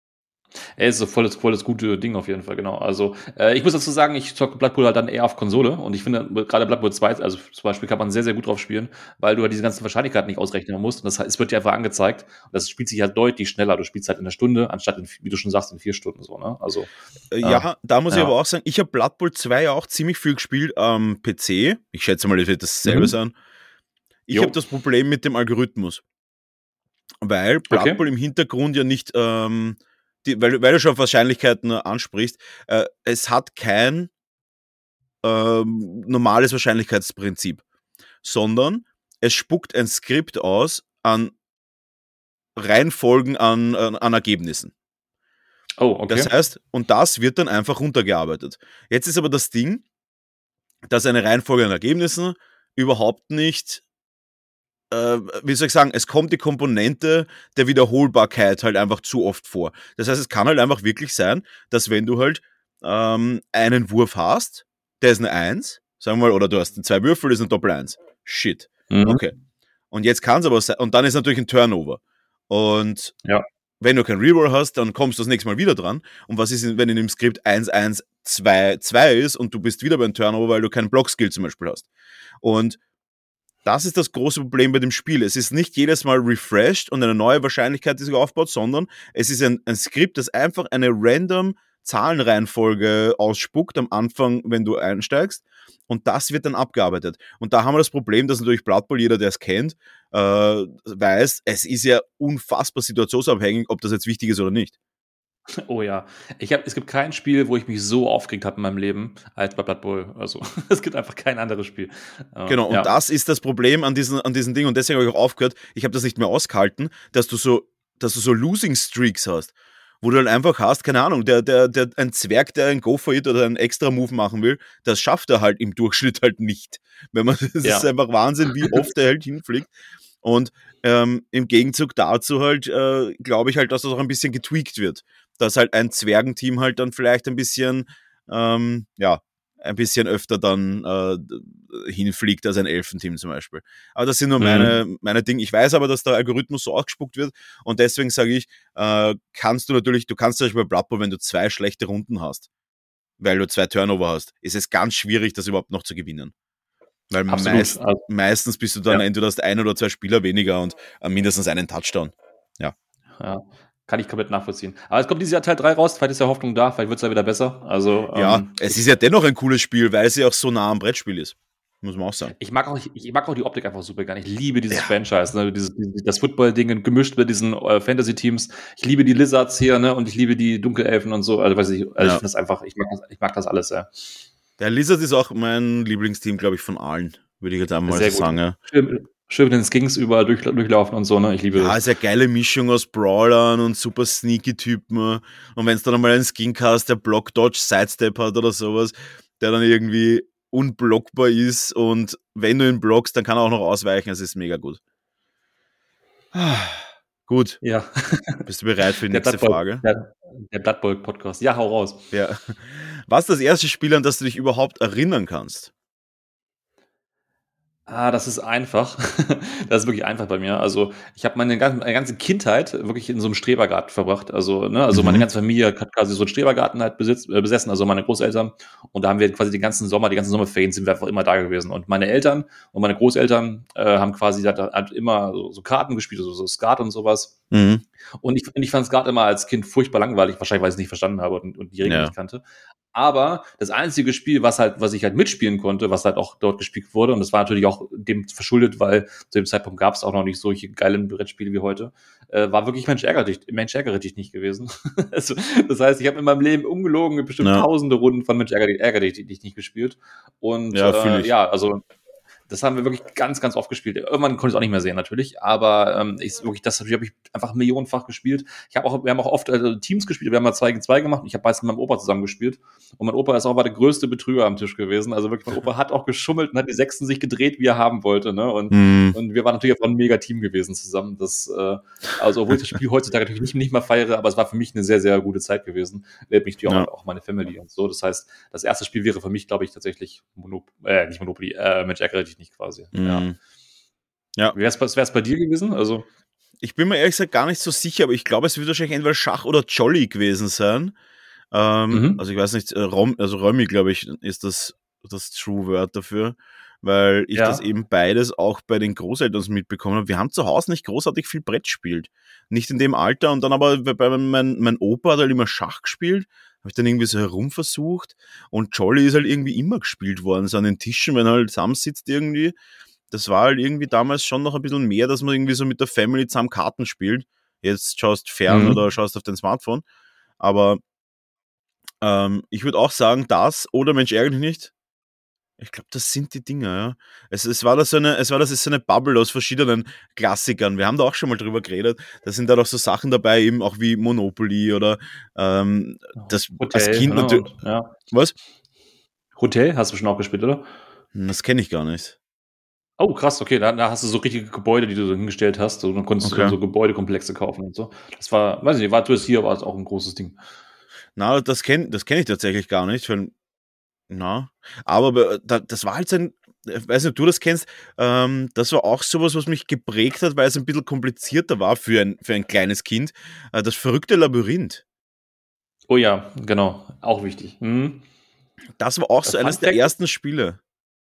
Ey, ist so voll das, voll das gute Ding auf jeden Fall, genau. Also, äh, ich muss dazu sagen, ich zocke Blood Bowl halt dann eher auf Konsole und ich finde, gerade Blood Bowl zwei, also zum Beispiel kann man sehr, sehr gut drauf spielen, weil du halt diese ganzen Wahrscheinlichkeiten nicht ausrechnen musst und das, heißt, es wird dir einfach angezeigt und das spielt sich halt deutlich schneller. Du spielst halt in einer Stunde, anstatt, in, wie du schon sagst, in vier Stunden so, ne? Also, Äh, äh, Ja, da muss ich ja. aber auch sagen, ich habe Blood Bowl zwei ja auch ziemlich viel gespielt am P C. Ich schätze mal, das wird dasselbe Mhm. sein. Ich habe Jo, das Problem mit dem Algorithmus, weil Blood okay. Bowl im Hintergrund ja nicht, ähm, die, weil, weil du schon auf Wahrscheinlichkeiten ansprichst, äh, es hat kein ähm, normales Wahrscheinlichkeitsprinzip, sondern es spuckt ein Skript aus an Reihenfolgen an, an, an Ergebnissen. Oh, Das okay. heißt, und das wird dann einfach runtergearbeitet. Jetzt ist aber das Ding, dass eine Reihenfolge an Ergebnissen überhaupt nicht, äh, wie soll ich sagen, es kommt die Komponente der Wiederholbarkeit halt einfach zu oft vor. Das heißt, es kann halt einfach wirklich sein, dass wenn du halt ähm, einen Wurf hast, der ist eine eins, sagen wir mal, oder du hast zwei Würfel, das ist eine Doppel eins. Shit. Mhm. Okay. Und jetzt kann es aber sein, und dann ist natürlich ein Turnover. Und Ja. wenn du kein Reroll hast, dann kommst du das nächste Mal wieder dran. Und was ist, wenn in dem Skript eins eins zwei zwei ist und du bist wieder beim Turnover, weil du keinen Block-Skill zum Beispiel hast. Und das ist das große Problem bei dem Spiel. Es ist nicht jedes Mal refreshed und eine neue Wahrscheinlichkeit, die sich aufbaut, sondern es ist ein, ein Skript, das einfach eine random Zahlenreihenfolge ausspuckt am Anfang, wenn du einsteigst. Und das wird dann abgearbeitet. Und da haben wir das Problem, dass natürlich Blood Bowl, jeder, der es kennt, äh, weiß, es ist ja unfassbar situationsabhängig, ob das jetzt wichtig ist oder nicht. Oh ja. Ich hab, es gibt kein Spiel, wo ich mich so aufgeregt habe in meinem Leben als bei Blood Bowl. Also, es gibt einfach kein anderes Spiel. Äh, Genau, und ja. das ist das Problem an diesen, an diesen Dingen. Und deswegen habe ich auch aufgehört, ich habe das nicht mehr ausgehalten, dass du so, dass du so Losing Streaks hast, wo du dann einfach hast, keine Ahnung, der, der, der, ein Zwerg, der ein Go for It oder einen extra Move machen will, das schafft er halt im Durchschnitt halt nicht. Wenn man, das ist Ja. einfach Wahnsinn, wie oft der halt hinfliegt. Und ähm, im Gegenzug dazu halt, äh, glaube ich halt, dass das auch ein bisschen getweakt wird. Dass halt ein Zwergenteam halt dann vielleicht ein bisschen, ähm, ja, ein bisschen öfter dann äh, hinfliegt als ein Elfenteam zum Beispiel. Aber das sind nur Mhm. meine, meine Dinge. Ich weiß aber, dass der Algorithmus so ausgespuckt wird und deswegen sage ich, äh, kannst du natürlich, du kannst zum Beispiel bei Blood Bowl, wenn du zwei schlechte Runden hast, weil du zwei Turnover hast, ist es ganz schwierig, das überhaupt noch zu gewinnen. Weil Absolut. meist, Also, meistens bist du dann ja. entweder hast ein oder zwei Spieler weniger und äh, mindestens einen Touchdown. Ja. Ja, kann ich komplett nachvollziehen. Aber es kommt dieses Jahr Teil drei raus, vielleicht ist ja Hoffnung da, vielleicht wird es ja wieder besser. Also, Ja, ähm, es ich, ist ja dennoch ein cooles Spiel, weil es ja auch so nah am Brettspiel ist. Muss man auch sagen. ich, mag auch, ich, ich mag auch die Optik einfach super gerne. Ich liebe dieses Ja. Franchise, ne? Dieses, dieses, das Football-Ding gemischt mit diesen äh, Fantasy-Teams. Ich liebe die Lizards hier, ne? Und ich liebe die Dunkelelfen und so. Also, weiß ich, also ich Ja. finde das einfach, ich mag das, ich mag das alles, ja. Der Lizard ist auch mein Lieblingsteam, glaube ich, von allen. Würde ich jetzt einmal Sehr so gut. sagen. Ja. Schön, schön mit den Skins überall durch, durchlaufen und so, ne? Ich liebe Ja, das. ist ja geile Mischung aus Brawlern und super sneaky Typen. Und wenn es dann einmal einen Skin hast, der Block Dodge Sidestep hat oder sowas, der dann irgendwie unblockbar ist und wenn du ihn blockst, dann kann er auch noch ausweichen. Es ist mega gut. Ah, gut. Ja. Bist du bereit für die Der nächste Blood Bowl, Frage? der, der Blood Bowl Podcast. Ja, hau raus. Ja. Was ist das erste Spiel, an das du dich überhaupt erinnern kannst? Ah, das ist einfach. Das ist wirklich einfach bei mir. Also, ich habe meine ganze meine ganze Kindheit wirklich in so einem Strebergarten verbracht. Also, ne, also meine Mhm. ganze Familie hat quasi so einen Strebergarten halt besitzt äh, besessen, also meine Großeltern. Und da haben wir quasi den ganzen Sommer, die ganzen Sommerferien sind wir einfach immer da gewesen. Und meine Eltern und meine Großeltern äh, haben quasi halt, halt immer so, so Karten gespielt, also so Skat und sowas. Mhm. Und ich, und ich fand Skat immer als Kind furchtbar langweilig, wahrscheinlich, weil ich es nicht verstanden habe und, und die Regeln Ja. nicht kannte. Aber das einzige Spiel, was halt, was ich halt mitspielen konnte, was halt auch dort gespielt wurde, und das war natürlich auch dem verschuldet, weil zu dem Zeitpunkt gab es auch noch nicht solche geilen Brettspiele wie heute, äh, war wirklich Mensch ärgere dich, Mensch ärgere dich nicht gewesen. also, das heißt, ich habe in meinem Leben ungelogen bestimmt Ja, tausende Runden von Mensch ärgere dich, ärgere dich, dich nicht gespielt. Und ja fühle äh, ich. ja, also das haben wir wirklich ganz, ganz oft gespielt. Irgendwann konnte ich es auch nicht mehr sehen, natürlich. Aber ähm, ich wirklich, das habe ich einfach millionenfach gespielt. Ich habe auch, wir haben auch oft also, Teams gespielt. Wir haben mal zwei gegen zwei gemacht. Ich habe meistens mit meinem Opa zusammen gespielt. Und mein Opa ist auch mal der größte Betrüger am Tisch gewesen. Also wirklich, mein Opa hat auch geschummelt und hat die Sechsten sich gedreht, wie er haben wollte. Ne? Und, Mhm. und wir waren natürlich auch ein mega Team gewesen zusammen. Das, äh, also obwohl ich das Spiel heutzutage natürlich nicht, nicht mehr feiere, aber es war für mich eine sehr, sehr gute Zeit gewesen. Lebt mich natürlich Ja. auch, auch meine Family und so. Das heißt, das erste Spiel wäre für mich, glaube ich, tatsächlich Monop äh, nicht Monopoly, äh, Mensch ärgere dich nicht quasi. Ja. Mhm. Ja. Wie wär's, was wär's bei dir gewesen? Also, Ich bin mir ehrlich gesagt gar nicht so sicher, aber ich glaube, es wird wahrscheinlich entweder Schach oder Jolly gewesen sein. Ähm, Mhm. also ich weiß nicht, äh, Rom, also Romy, glaube ich, ist das, das True Word dafür, weil ich das Ja. eben beides auch bei den Großeltern so mitbekommen habe. Wir haben zu Hause nicht großartig viel Brett gespielt. Nicht in dem Alter und dann aber bei bei mein, mein Opa hat halt immer Schach gespielt, habe ich dann irgendwie so herumversucht und Jolly ist halt irgendwie immer gespielt worden, so an den Tischen, wenn er halt zusammensitzt irgendwie. Das war halt irgendwie damals schon noch ein bisschen mehr, dass man irgendwie so mit der Family zusammen Karten spielt. Jetzt schaust fern oder Mhm. schaust auf dein Smartphone. Aber ähm, ich würde auch sagen, das oder Mensch ärgere dich nicht. Ich glaube, das sind die Dinger, ja. Es, es war da so eine, es war das ist so eine Bubble aus verschiedenen Klassikern. Wir haben da auch schon mal drüber geredet. Da sind da doch so Sachen dabei, eben auch wie Monopoly oder ähm, das als Hotel, Kind ne? natürlich. Und, ja. Was? Hotel hast du schon auch gespielt, oder? Hm, Das kenne ich gar nicht. Oh, krass, okay, da, da hast du so richtige Gebäude, die du so hingestellt hast. So, dann konntest du dann Okay. so Gebäudekomplexe kaufen und so. Das war, weiß ich nicht, war das hier, war es auch ein großes Ding. Na, das kenne das kenn ich tatsächlich gar nicht. Weil, na, aber be- da, das war halt so ein, ich weiß nicht, ob du das kennst, ähm, das war auch sowas, was mich geprägt hat, weil es ein bisschen komplizierter war für ein, für ein kleines Kind. Äh, das verrückte Labyrinth. Oh ja, genau, auch wichtig. Mhm. Das war auch Äh, so Fun eines der Fact, ersten Spiele.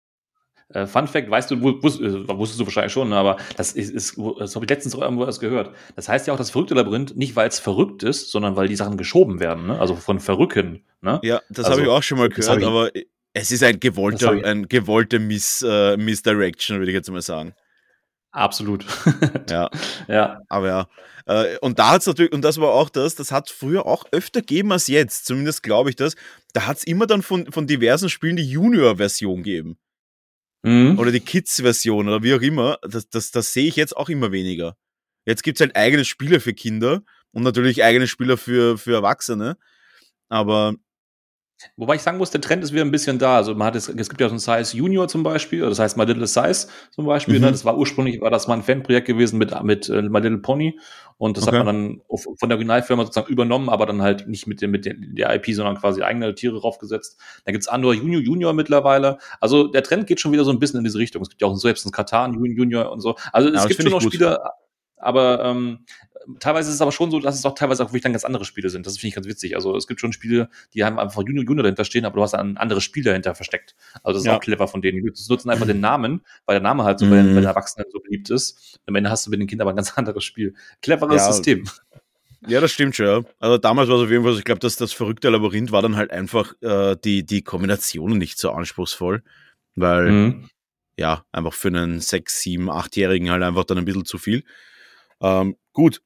äh, Fun Fact, weißt du, wu- wus, äh, wusstest du wahrscheinlich schon, ne, aber das ist, ist das habe ich letztens auch irgendwo erst gehört. Das heißt ja auch das verrückte Labyrinth, nicht weil es verrückt ist, sondern weil die Sachen geschoben werden, ne? Also von Verrücken, ne? Ja, das habe ich Also, auch schon mal das habe gehört, ich, aber es ist ein das habe gewollter, ich ein gewollte Miss, äh, Misdirection, würde ich jetzt mal sagen. absolut. Ja, Ja. aber ja. Äh, und da hat's natürlich, und das war auch das, das hat früher auch öfter gegeben als jetzt, zumindest glaube ich das. Da hat's immer dann von, von diversen Spielen die Junior-Version gegeben. Mhm. Oder die Kids-Version oder wie auch immer. Das, das, das sehe ich jetzt auch immer weniger. Jetzt gibt's halt eigene Spiele für Kinder und natürlich eigene Spiele für, für Erwachsene. Aber Wobei ich sagen muss, der Trend ist wieder ein bisschen da. Also man hat es, es gibt ja so ein Size Junior zum Beispiel, das heißt My Little Size zum Beispiel. Ne? mhm, Das war ursprünglich war das mal ein Fanprojekt gewesen mit mit äh, My Little Pony und das hat okay. man dann auf, von der Originalfirma sozusagen übernommen, aber dann halt nicht mit dem mit der, der I P, sondern quasi eigene Tiere draufgesetzt. Da gibt's Andor Junior Junior mittlerweile. Also der Trend geht schon wieder so ein bisschen in diese Richtung. Es gibt ja auch selbst ein Katan Junior Junior und so. Also Ja, es das gibt finde schon ich noch gut. Spiele, aber ähm, teilweise ist es aber schon so, dass es auch teilweise auch wirklich dann ganz andere Spiele sind. Das finde ich ganz witzig. Also es gibt schon Spiele, die haben einfach Junior Junior dahinter stehen, aber du hast ein anderes Spiel dahinter versteckt. Also das ist auch Ja. clever von denen. Die nutzen einfach den Namen, weil der Name halt so bei den, bei den Mm, Erwachsenen so beliebt ist. Am Ende hast du mit den Kindern aber ein ganz anderes Spiel. Cleveres ja, System. ja, das stimmt schon. Ja. Also damals war es auf jeden Fall so, ich glaube, dass das verrückte Labyrinth war dann halt einfach äh, die, die Kombinationen nicht so anspruchsvoll, weil Mhm. ja, einfach für einen sechs, sieben, achtjährigen halt einfach dann ein bisschen zu viel. Ähm, gut,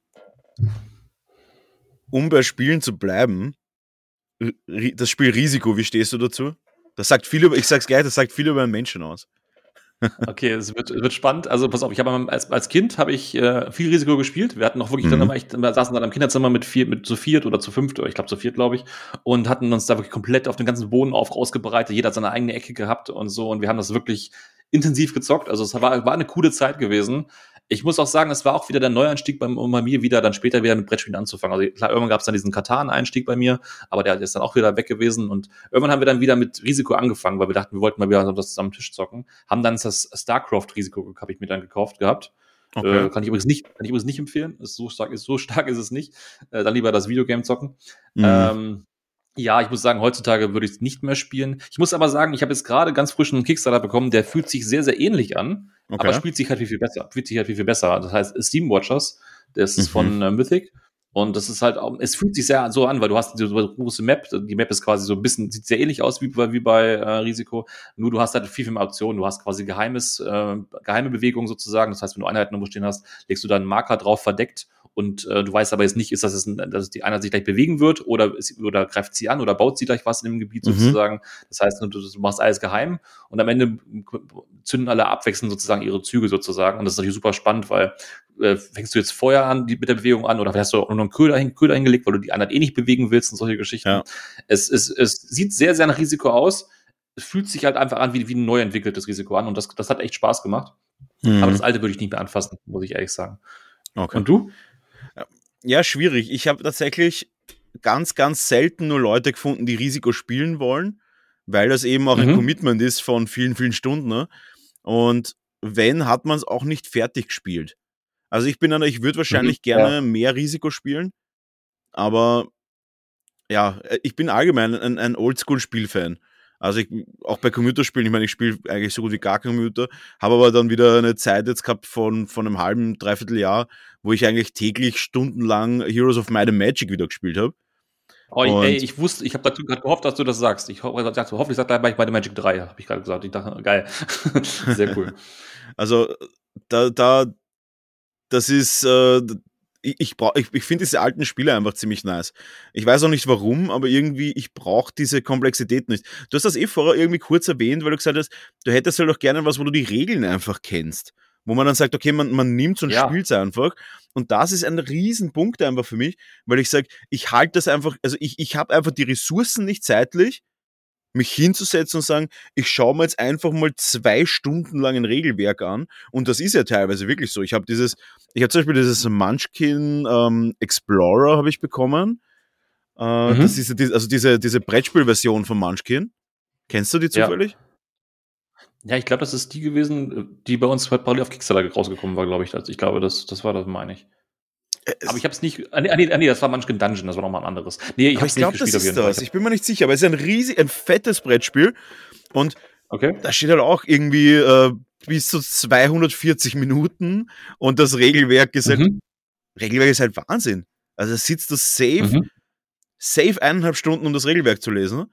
um bei Spielen zu bleiben, Ri- das Spiel Risiko, wie stehst du dazu? Das sagt viel über, ich sag's gleich, das sagt viel über einen Menschen aus. Okay, es wird, es wird spannend. Also pass auf, ich habe als, als Kind habe ich äh, viel Risiko gespielt. Wir hatten auch wirklich dann Mhm. immer, ich, wir saßen dann im Kinderzimmer mit vier, mit zu viert oder zu fünft, oder ich glaube zu viert, glaube ich, und hatten uns da wirklich komplett auf den ganzen Boden auf ausgebreitet. Jeder hat seine eigene Ecke gehabt und so. Und wir haben das wirklich intensiv gezockt. Also es war, war eine coole Zeit gewesen. Ich muss auch sagen, es war auch wieder der Neuanstieg beim, um bei mir wieder dann später wieder mit Brettspielen anzufangen. Also klar, irgendwann gab es dann diesen Katan-Einstieg bei mir, aber der ist dann auch wieder weg gewesen. Und irgendwann haben wir dann wieder mit Risiko angefangen, weil wir dachten, wir wollten mal wieder das am Tisch zocken. Haben dann das StarCraft-Risiko, habe ich mir dann gekauft gehabt. Okay. Äh, kann ich übrigens nicht, kann ich übrigens nicht empfehlen. Ist so stark, ist so stark ist es nicht. Äh, dann lieber das Videogame zocken. Mhm. Ähm, ja, ich muss sagen, heutzutage würde ich es nicht mehr spielen. Ich muss aber sagen, ich habe jetzt gerade ganz frisch einen Kickstarter bekommen, der fühlt sich sehr, sehr ähnlich an, aber Okay. spielt sich halt viel, viel besser. Fühlt sich halt viel, viel besser. Das heißt, Steam Watchers, das ist Mhm. von äh, Mythic. Und das ist halt auch, es fühlt sich sehr so an, weil du hast diese große Map, die Map ist quasi so ein bisschen, sieht sehr ähnlich aus wie bei, wie bei äh, Risiko, nur du hast halt viel, viel mehr Optionen, du hast quasi geheimes, äh, geheime Bewegungen sozusagen, das heißt, wenn du Einheiten irgendwo stehen hast, legst du da einen Marker drauf verdeckt und äh, du weißt aber jetzt nicht, ist das, jetzt ein, dass die Einheit sich gleich bewegen wird oder, ist, oder greift sie an oder baut sie gleich was in dem Gebiet Mhm. sozusagen, das heißt, du, du machst alles geheim und am Ende zünden alle abwechselnd sozusagen ihre Züge sozusagen und das ist natürlich super spannend, weil äh, fängst du jetzt vorher an die, mit der Bewegung an oder vielleicht hast du auch nur einen Köder, hin, Köder hingelegt, weil du die Einheit eh nicht bewegen willst und solche Geschichten. Ja. Es, es, es sieht sehr, sehr nach Risiko aus. Es fühlt sich halt einfach an wie, wie ein neu entwickeltes Risiko an und das, das hat echt Spaß gemacht. Mhm. Aber das alte würde ich nicht mehr anfassen, muss ich ehrlich sagen. Okay. Und du? Ja, schwierig. Ich habe tatsächlich ganz, ganz selten nur Leute gefunden, die Risiko spielen wollen, weil das eben auch ein Mhm. Commitment ist von vielen, vielen Stunden. Ne? Und wenn, hat man es auch nicht fertig gespielt. Also ich bin einer, ich würde wahrscheinlich Mhm, gerne ja. mehr Risiko spielen, aber ja, ich bin allgemein ein, ein Oldschool-Spielfan. Also ich, auch bei Computerspielen, ich meine, ich spiele eigentlich so gut wie gar kein Computer, habe aber dann wieder eine Zeit jetzt gehabt von, von einem halben, dreiviertel Jahr, wo ich eigentlich täglich stundenlang Heroes of Might and Magic wieder gespielt habe. Oh, ey, Und ich wusste, ich habe dazu gerade gehofft, dass du das sagst. Ich ho sagst du, hoffentlich sagt er gleich bei der Magic drei, habe ich gerade gesagt. Ich dachte, geil. Sehr cool. also da, da, das ist, äh, ich, ich, brauch- ich, ich finde diese alten Spiele einfach ziemlich nice. Ich weiß auch nicht warum, aber irgendwie, ich brauche diese Komplexität nicht. Du hast das eh vorher irgendwie kurz erwähnt, weil du gesagt hast, du hättest halt auch gerne was, wo du die Regeln einfach kennst. Wo man dann sagt, okay, man, man nimmt und Ja, spielt es einfach. Und das ist ein Riesenpunkt einfach für mich, weil ich sage, ich halte das einfach, also ich, ich habe einfach die Ressourcen nicht zeitlich, mich hinzusetzen und sagen, ich schaue mir jetzt einfach mal zwei Stunden lang ein Regelwerk an. Und das ist ja teilweise wirklich so. Ich habe dieses, ich habe zum Beispiel dieses Munchkin ähm, Explorer habe ich bekommen. Äh, das mhm, ist ja die, also diese, diese Brettspielversion von Munchkin. Kennst du die ja. zufällig? Ja, ich glaube, das ist die gewesen, die bei uns halt parallel auf Kickstarter rausgekommen war, glaube ich. Also ich glaube, das, das war das, meine ich. Äh, Aber ich Es, habe es nicht. Ah, nee, ah, nee, ah, nee, das war Munchkin Dungeon, das war nochmal ein anderes. Nee, ich aber habe ich es nicht glaube, das gespielt auf ist jeden Fall. Ich das. hab, Ich bin mir nicht sicher, aber es ist ein riesig, ein fettes Brettspiel. Und okay. da steht halt auch irgendwie äh, bis zu zweihundertvierzig Minuten. Und das Regelwerk ist halt, Mhm, Regelwerk ist halt Wahnsinn. Also sitzt du safe mhm. safe eineinhalb Stunden, um das Regelwerk zu lesen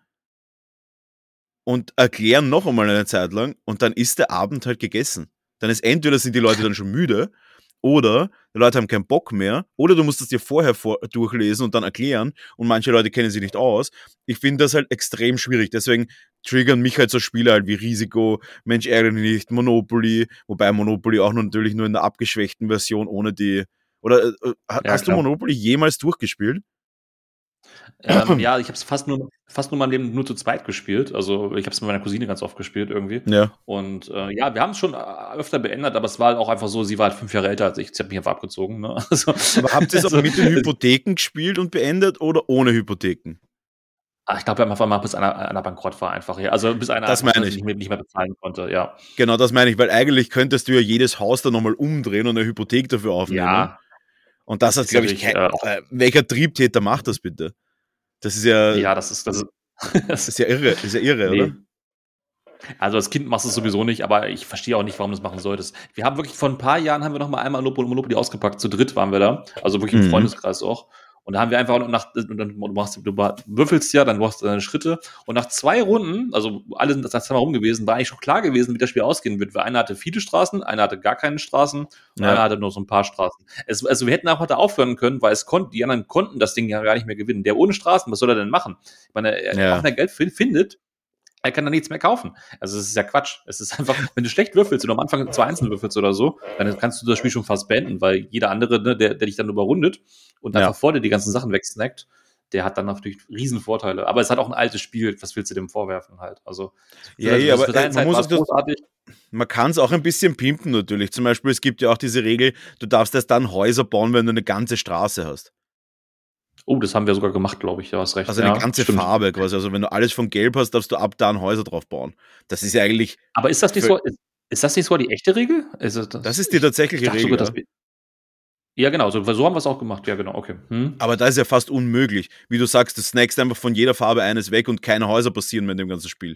und erklären noch einmal eine Zeit lang und dann ist der Abend halt gegessen. Dann ist entweder sind die Leute dann schon müde oder die Leute haben keinen Bock mehr oder du musst es dir vorher vor durchlesen und dann erklären und manche Leute kennen sich nicht aus. Ich finde das halt extrem schwierig. Deswegen triggern mich halt so Spiele halt wie Risiko, Mensch ärgere dich nicht, Monopoly, wobei Monopoly auch nur natürlich nur in der abgeschwächten Version ohne die. Oder äh, Ja, hast du klar. Monopoly jemals durchgespielt? Ähm, ja, ich habe es fast nur, fast nur mein Leben nur zu zweit gespielt. Also ich habe es mit meiner Cousine ganz oft gespielt irgendwie. Ja. Und äh, ja, wir haben es schon äh, öfter beendet, aber es war halt auch einfach so, sie war halt fünf Jahre älter als ich. Sie hat mich einfach abgezogen. Ne? Also, Aber habt ihr es auch also, mit den Hypotheken gespielt und beendet oder ohne Hypotheken? ah, ich glaube, wir haben einfach mal, bis einer, einer bankrott war einfach. Ja. Also bis einer Das einfach meine das ich. nicht mehr, nicht mehr bezahlen konnte, ja. Genau, das meine ich, weil eigentlich könntest du ja jedes Haus dann nochmal umdrehen und eine Hypothek dafür aufnehmen. Ja, Und das hat, ist glaube ich, natürlich kein, äh, auch, äh, welcher Triebtäter macht das bitte? Das ist ja, ja, das ist, das ist, ist das, ja irre, ist ja irre, nee. oder? Also als Kind machst du es sowieso nicht, aber ich verstehe auch nicht, warum du das machen solltest. Wir haben wirklich vor ein paar Jahren haben wir noch mal einmal Monopoly ausgepackt, zu dritt waren wir da, also wirklich im Mhm. Freundeskreis auch. Und da haben wir einfach nach, und dann, du, machst, du würfelst ja, dann du hast deine Schritte und nach zwei Runden, also alle sind das Mal rum gewesen, war eigentlich schon klar gewesen, wie das Spiel ausgehen wird. Weil einer hatte viele Straßen, einer hatte gar keine Straßen und einer Ja, hatte nur so ein paar Straßen. Es, also wir hätten auch heute aufhören können, weil es konnten, die anderen konnten das Ding ja gar nicht mehr gewinnen. Der ohne Straßen, was soll er denn machen? Ich meine, er, auch ja, wenn er Geld findet, er kann da nichts mehr kaufen. Also es ist ja Quatsch. Es ist einfach, wenn du schlecht würfelst und am Anfang zwei Einzelne würfelst oder so, dann kannst du das Spiel schon fast beenden, weil jeder andere, ne, der, der dich dann überrundet und einfach ja. vor dir die ganzen Sachen wegsnackt, der hat dann natürlich riesen Vorteile. Aber es hat auch ein altes Spiel, was willst du dem vorwerfen halt? Also für, Ja, das, eh, für aber äh, seine man Zeit muss war auch es das, großartig. man kann es auch ein bisschen pimpen natürlich. Zum Beispiel, es gibt ja auch diese Regel, du darfst erst dann Häuser bauen, wenn du eine ganze Straße hast. Oh, das haben wir sogar gemacht, glaube ich. Ja, hast recht. Also eine Ja, ganze stimmt. Farbe quasi. Also wenn du alles von Gelb hast, darfst du ab da ein Häuser drauf bauen. Das ist ja eigentlich, Aber ist das nicht völ- so, ist, ist das nicht so die echte Regel? Also das das, ist die ich, ich tatsächliche dachte Regel, sogar, dass ja. wir, ja genau, so, so haben wir es auch gemacht. Ja, genau, okay. Hm. Aber da ist ja fast unmöglich. Wie du sagst, du snackst einfach von jeder Farbe eines weg und keine Häuser passieren mehr in dem ganzen Spiel.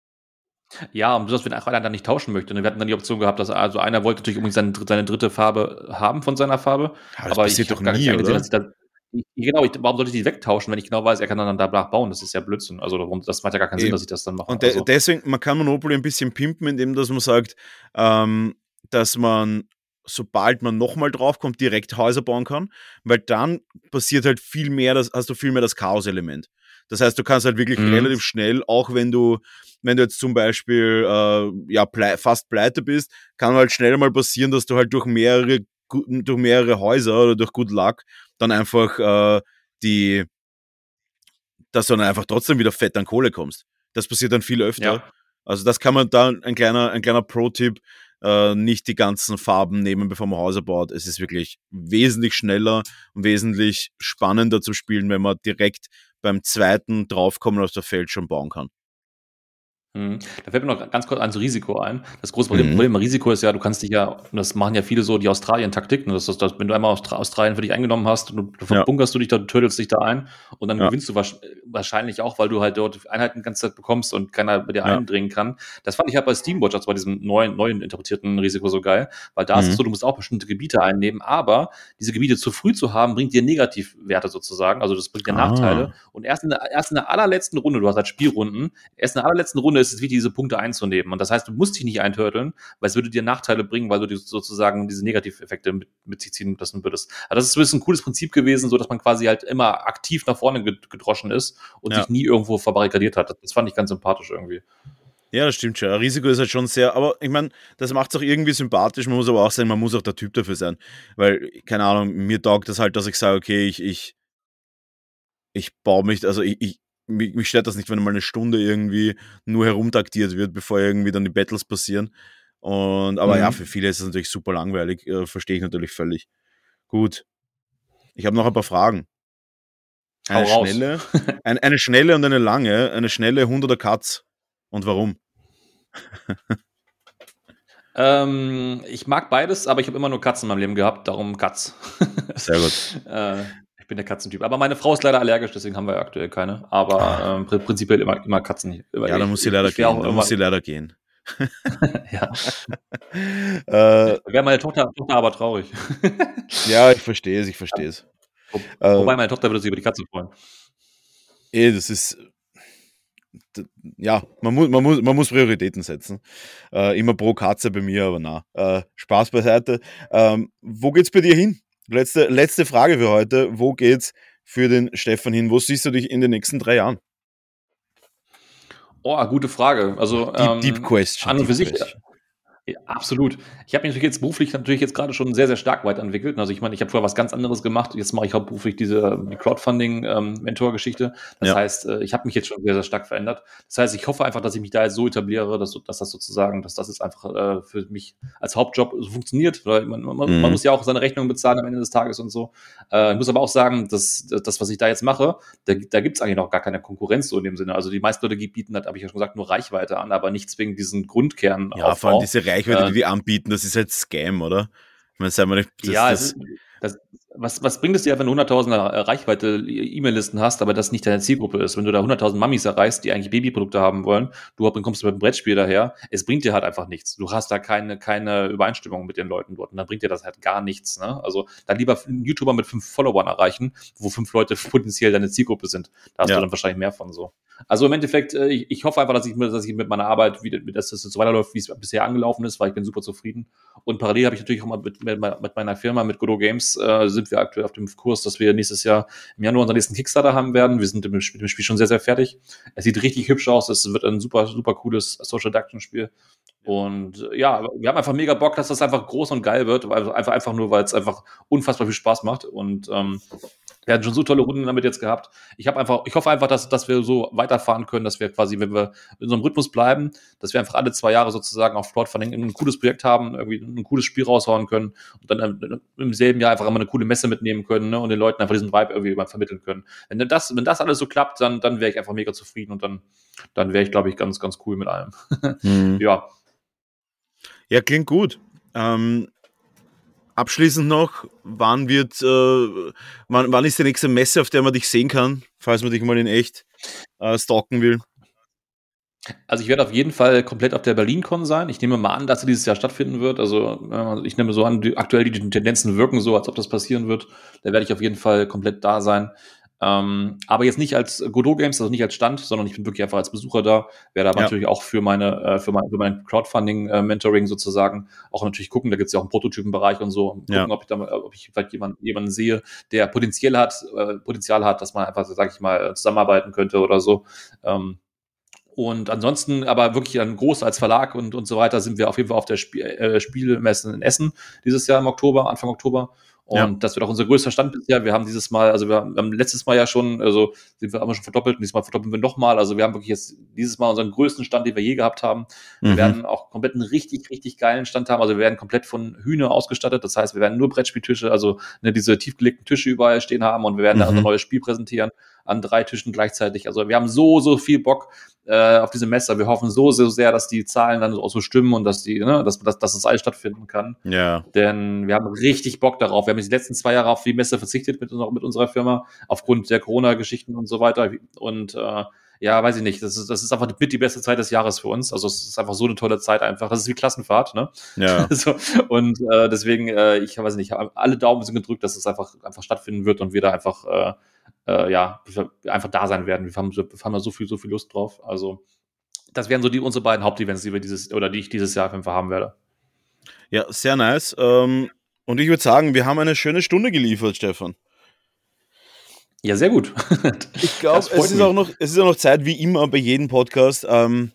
Ja, und besonders, wenn einer dann nicht tauschen möchte. Ne? Wir hatten dann die Option gehabt, dass also einer wollte natürlich unbedingt seine, seine dritte Farbe haben von seiner Farbe, Aber das aber ich passiert doch habe gar nicht nie, eingesehen, dass oder? ich dann. Genau, ich, warum sollte ich die wegtauschen, wenn ich genau weiß, er kann dann danach bauen? Das ist ja Blödsinn. Also darum, das macht ja gar keinen Sinn, dass Eben. ich das dann mache. Und de Also, deswegen, man kann Monopoly ein bisschen pimpen, indem dass man sagt, ähm, dass man, sobald man nochmal draufkommt, direkt Häuser bauen kann, weil dann passiert halt viel mehr, das, hast du viel mehr das Chaos-Element. Das heißt, du kannst halt wirklich mhm. relativ schnell, auch wenn du, wenn du jetzt zum Beispiel äh, ja, plei fast pleite bist, kann halt schnell mal passieren, dass du halt durch mehrere, gu- durch mehrere Häuser oder durch Good Luck dann einfach äh, die dass du dann einfach trotzdem wieder fett an Kohle kommst. Das passiert dann viel öfter. Ja. Also das kann man da, ein kleiner, ein kleiner Pro-Tipp, äh, nicht die ganzen Farben nehmen, bevor man Häuser baut. Es ist wirklich wesentlich schneller und wesentlich spannender zu spielen, wenn man direkt beim zweiten draufkommen auf das Feld schon bauen kann. Mhm. Da fällt mir noch ganz kurz ein so Risiko ein. Das große Problem, Mhm. Problem bei Risiko ist ja, du kannst dich ja, und das machen ja viele so, die Australien-Taktik, ne, das ist das, wenn du einmal Austra- Australien für dich eingenommen hast, du, du Ja. verbunkerst du dich da, du tödelst dich da ein und dann Ja. gewinnst du wahrsch- wahrscheinlich auch, weil du halt dort Einheiten die ganze Zeit bekommst und keiner bei dir Ja. eindringen kann. Das fand ich halt bei Steamwatch, also bei diesem neuen, neuen interpretierten Risiko so geil, weil da ist es Mhm. so, du musst auch bestimmte Gebiete einnehmen, aber diese Gebiete zu früh zu haben, bringt dir Negativwerte sozusagen, also das bringt dir Nachteile Ah. und erst in, der, erst in der allerletzten Runde, du hast halt Spielrunden, erst in der allerletzten Runde ist es wichtig, diese Punkte einzunehmen. Und das heißt, du musst dich nicht eintörteln, weil es würde dir Nachteile bringen, weil du die, sozusagen diese Negativeffekte mit, mit sich ziehen lassen würdest. Also das ist ein bisschen ein cooles Prinzip gewesen, so dass man quasi halt immer aktiv nach vorne gedroschen ist und Ja. sich nie irgendwo verbarrikadiert hat. Das fand ich ganz sympathisch irgendwie. Ja, das stimmt schon. Risiko ist halt schon sehr, aber ich meine, das macht es auch irgendwie sympathisch. Man muss aber auch sagen, man muss auch der Typ dafür sein. Weil, keine Ahnung, mir taugt das halt, dass ich sage, okay, ich, ich, ich baue mich, also ich, ich mich, mich stört das nicht, wenn mal eine Stunde irgendwie nur herumtaktiert wird, bevor irgendwie dann die Battles passieren. Und, aber Mhm. ja, für viele ist es natürlich super langweilig, äh, verstehe ich natürlich völlig. Gut. Ich habe noch ein paar Fragen. Hau Eine raus. schnelle, ein, eine schnelle und eine lange. Eine schnelle Hund oder Katz? Und warum? Ähm, ich mag beides, aber ich habe immer nur Katzen in meinem Leben gehabt, darum Katz. Sehr gut. äh, ich bin der Katzentyp. Aber meine Frau ist leider allergisch, deswegen haben wir aktuell keine. Aber Ah. ähm, pr- prinzipiell immer, immer Katzen. Immer, Ja, dann ich, muss sie ich, leider ich wär gehen. auch Dann muss sie immer, leider gehen. ja. äh, Wäre meine Tochter, Tochter aber traurig. ja, ich verstehe es, ich verstehe es. Wo, Äh, wobei meine Tochter würde sich über die Katze freuen. eh, das ist, d- ja, man muss, man muss, man muss Prioritäten setzen. Äh, immer pro Katze bei mir, aber na. Äh, Spaß beiseite. Ähm, wo geht's bei dir hin? Letzte, letzte Frage für heute. Wo geht's für den Stefan hin? Wo siehst du dich in den nächsten drei Jahren? Oh, gute Frage. Also Deep, deep ähm, question, an und deep für sich, question. ja, absolut. Ich habe mich natürlich jetzt beruflich natürlich jetzt gerade schon sehr, sehr stark weiterentwickelt. Also ich meine, ich habe vorher was ganz anderes gemacht. Jetzt mache ich hauptberuflich diese die Crowdfunding-Mentor-Geschichte. Das Ja. heißt, äh, ich habe mich jetzt schon sehr, sehr stark verändert. Das heißt, ich hoffe einfach, dass ich mich da jetzt so etabliere, dass, dass das sozusagen, dass das jetzt einfach äh, für mich als Hauptjob so funktioniert. Weil man, man, Mhm. man muss ja auch seine Rechnungen bezahlen am Ende des Tages und so. Äh, ich muss aber auch sagen, dass das, was ich da jetzt mache, da, da gibt es eigentlich noch gar keine Konkurrenz so in dem Sinne. Also die meisten Leute bieten, das habe ich ja schon gesagt, nur Reichweite an, aber nicht zwingend diesen Grundkern Ja, vor allem Aufbau. diese Reichweite, Äh, die die anbieten, das ist halt Scam, oder? Ich meine, sagen wir nicht, das, Ja, das, es ist, das, was, was bringt es dir, wenn du hunderttausender Reichweite E-Mail-Listen hast, aber das nicht deine Zielgruppe ist? Wenn du da hunderttausend Mammis erreichst, die eigentlich Babyprodukte haben wollen, du kommst mit einem Brettspiel daher, es bringt dir halt einfach nichts. Du hast da keine, keine Übereinstimmung mit den Leuten dort und dann bringt dir das halt gar nichts. Ne? Also dann lieber einen YouTuber mit fünf Followern erreichen, wo fünf Leute potenziell deine Zielgruppe sind. Da hast Ja. du dann wahrscheinlich mehr von so. Also im Endeffekt, äh, ich, ich hoffe einfach, dass ich, dass ich mit meiner Arbeit, wie, dass es so weiterläuft, wie es bisher angelaufen ist, weil ich bin super zufrieden. Und parallel habe ich natürlich auch mal mit, mit, mit meiner Firma, mit Godot Games, äh, sind wir aktuell auf dem Kurs, dass wir nächstes Jahr im Januar unseren nächsten Kickstarter haben werden. Wir sind mit dem Spiel, mit dem Spiel schon sehr, sehr fertig. Es sieht richtig hübsch aus. Es wird ein super, super cooles Social Deduction Spiel. Und äh, ja, wir haben einfach mega Bock, dass das einfach groß und geil wird. Also einfach, einfach nur, weil es einfach unfassbar viel Spaß macht. Und ähm, wir hatten schon so tolle Runden damit jetzt gehabt. Ich habe einfach, ich hoffe einfach, dass, dass wir so weiterfahren können, dass wir quasi, wenn wir in so einem Rhythmus bleiben, dass wir einfach alle zwei Jahre sozusagen auf Crowdfunding ein cooles Projekt haben, irgendwie ein cooles Spiel raushauen können und dann im selben Jahr einfach immer eine coole Messe mitnehmen können, ne, und den Leuten einfach diesen Vibe irgendwie vermitteln können. Wenn das, wenn das alles so klappt, dann, dann wäre ich einfach mega zufrieden und dann, dann wäre ich, glaube ich, ganz, ganz cool mit allem. Mhm. Ja. Ja, klingt gut. Ähm, abschließend noch, wann wird, äh, wann, wann ist die nächste Messe, auf der man dich sehen kann, falls man dich mal in echt äh, stalken will? Also ich werde auf jeden Fall komplett auf der BerlinCon sein. Ich nehme mal an, dass sie dieses Jahr stattfinden wird. Also äh, ich nehme so an, die, aktuell die Tendenzen wirken so, als ob das passieren wird. Da werde ich auf jeden Fall komplett da sein. Ähm, aber jetzt nicht als Godot Games, also nicht als Stand, sondern ich bin wirklich einfach als Besucher da. Werde aber Ja. natürlich auch für meine, äh, für mein, für mein Crowdfunding-Mentoring sozusagen auch natürlich gucken. Da gibt es ja auch einen Prototypenbereich und so. Gucken, Ja. ob ich da, ob ich vielleicht jemanden, jemanden sehe, der Potenzial hat, äh, Potenzial hat, dass man einfach, sage ich mal, zusammenarbeiten könnte oder so. Ähm, Und ansonsten, aber wirklich dann groß als Verlag und, und so weiter, sind wir auf jeden Fall auf der Spiel, äh, Spielmesse in Essen dieses Jahr im Oktober, Anfang Oktober. Und Ja. das wird auch unser größter Stand bisher. Wir haben dieses Mal, also wir haben letztes Mal ja schon, also sind wir immer schon verdoppelt und diesmal verdoppeln wir nochmal. Also wir haben wirklich jetzt dieses Mal unseren größten Stand, den wir je gehabt haben. Wir Mhm. werden auch komplett einen richtig, richtig geilen Stand haben. Also wir werden komplett von Hühner ausgestattet. Das heißt, wir werden nur Brettspieltische, also ne, diese tiefgelegten Tische überall stehen haben und wir werden da Mhm. unser neues Spiel präsentieren. an drei Tischen gleichzeitig. Also wir haben so, so viel Bock äh, auf diese Messe. Wir hoffen so, so sehr, dass die Zahlen dann auch so stimmen und dass die, ne, dass, dass, dass das alles stattfinden kann. Ja. Denn wir haben richtig Bock darauf. Wir haben jetzt die letzten zwei Jahre auf die Messe verzichtet mit, mit unserer Firma, aufgrund der Corona-Geschichten und so weiter. Und äh, ja, weiß ich nicht, das ist, das ist einfach mit die beste Zeit des Jahres für uns. Also es ist einfach so eine tolle Zeit einfach. Das ist wie Klassenfahrt, ne? Ja. so, und äh, deswegen, äh, ich weiß nicht, alle Daumen sind gedrückt, dass es einfach, einfach stattfinden wird und wir da einfach, äh, äh, ja, einfach da sein werden. Wir haben, wir haben da so viel, so viel Lust drauf. Also das wären so die unsere beiden Hauptevents, die wir dieses, oder die ich dieses Jahr auf jeden Fall haben werde. Ja, sehr nice. Ähm, und ich würde sagen, wir haben eine schöne Stunde geliefert, Stefan. Ja, sehr gut. Ich glaube, es ist auch noch, es ist auch noch Zeit, wie immer bei jedem Podcast. Ähm,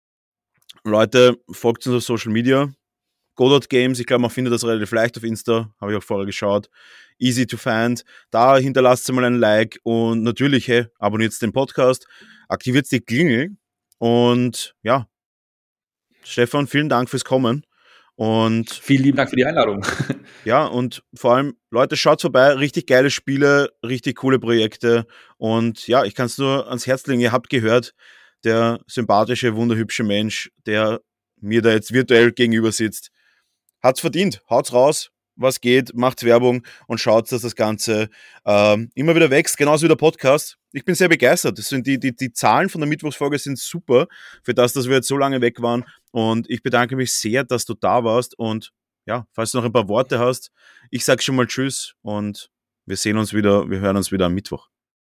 Leute, folgt uns auf Social Media. Godot Games, ich glaube, man findet das relativ leicht auf Insta, habe ich auch vorher geschaut. Easy to find. Da hinterlasst mal ein Like und natürlich, hey, abonniert den Podcast, aktiviert die Klingel und ja, Stefan, vielen Dank fürs Kommen. Und vielen lieben Dank für die Einladung. Ja, und vor allem, Leute, schaut vorbei, richtig geile Spiele, richtig coole Projekte und ja, ich kann es nur ans Herz legen, ihr habt gehört, der sympathische, wunderhübsche Mensch, der mir da jetzt virtuell gegenüber sitzt, hat's verdient, haut's raus, was geht, macht's Werbung und schaut, dass das Ganze ähm, immer wieder wächst, genauso wie der Podcast. Ich bin sehr begeistert. Das sind die, die, die Zahlen von der Mittwochsfolge sind super, für das, dass wir jetzt so lange weg waren und ich bedanke mich sehr, dass du da warst und ja, falls du noch ein paar Worte hast, ich sag schon mal Tschüss und wir sehen uns wieder, wir hören uns wieder am Mittwoch.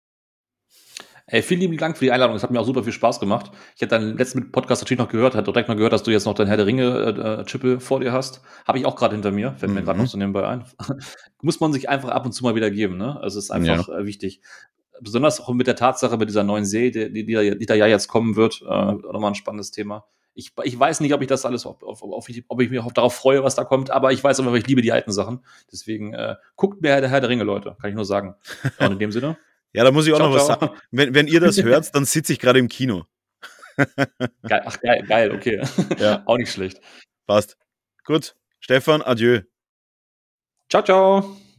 Hey, vielen lieben Dank für die Einladung. Es hat mir auch super viel Spaß gemacht. Ich hätte deinen letzten Podcast natürlich noch gehört, hat direkt mal gehört, dass du jetzt noch dein Herr der Ringe-Chippel äh, vor dir hast. Habe ich auch gerade hinter mir, fällt Mhm. mir gerade noch so nebenbei ein. Muss man sich einfach ab und zu mal wieder geben, ne? Also es ist einfach ja. äh, wichtig. Besonders auch mit der Tatsache, mit dieser neuen Serie, die, die, die, die da ja jetzt kommen wird, äh, nochmal ein spannendes Thema. Ich, ich weiß nicht, ob ich das alles, auf, auf, auf, ob ich mich auch darauf freue, was da kommt, aber ich weiß aber, ich liebe die alten Sachen. Deswegen äh, guckt mehr der Herr der Ringe, Leute, kann ich nur sagen. Und in dem Sinne. Ja, da muss ich auch ciao, noch was ciao. sagen. Wenn, wenn ihr das hört, dann sitze ich gerade im Kino. Geil, ach geil, geil, okay. Ja. Auch nicht schlecht. Passt. Gut. Stefan, adieu. Ciao, ciao.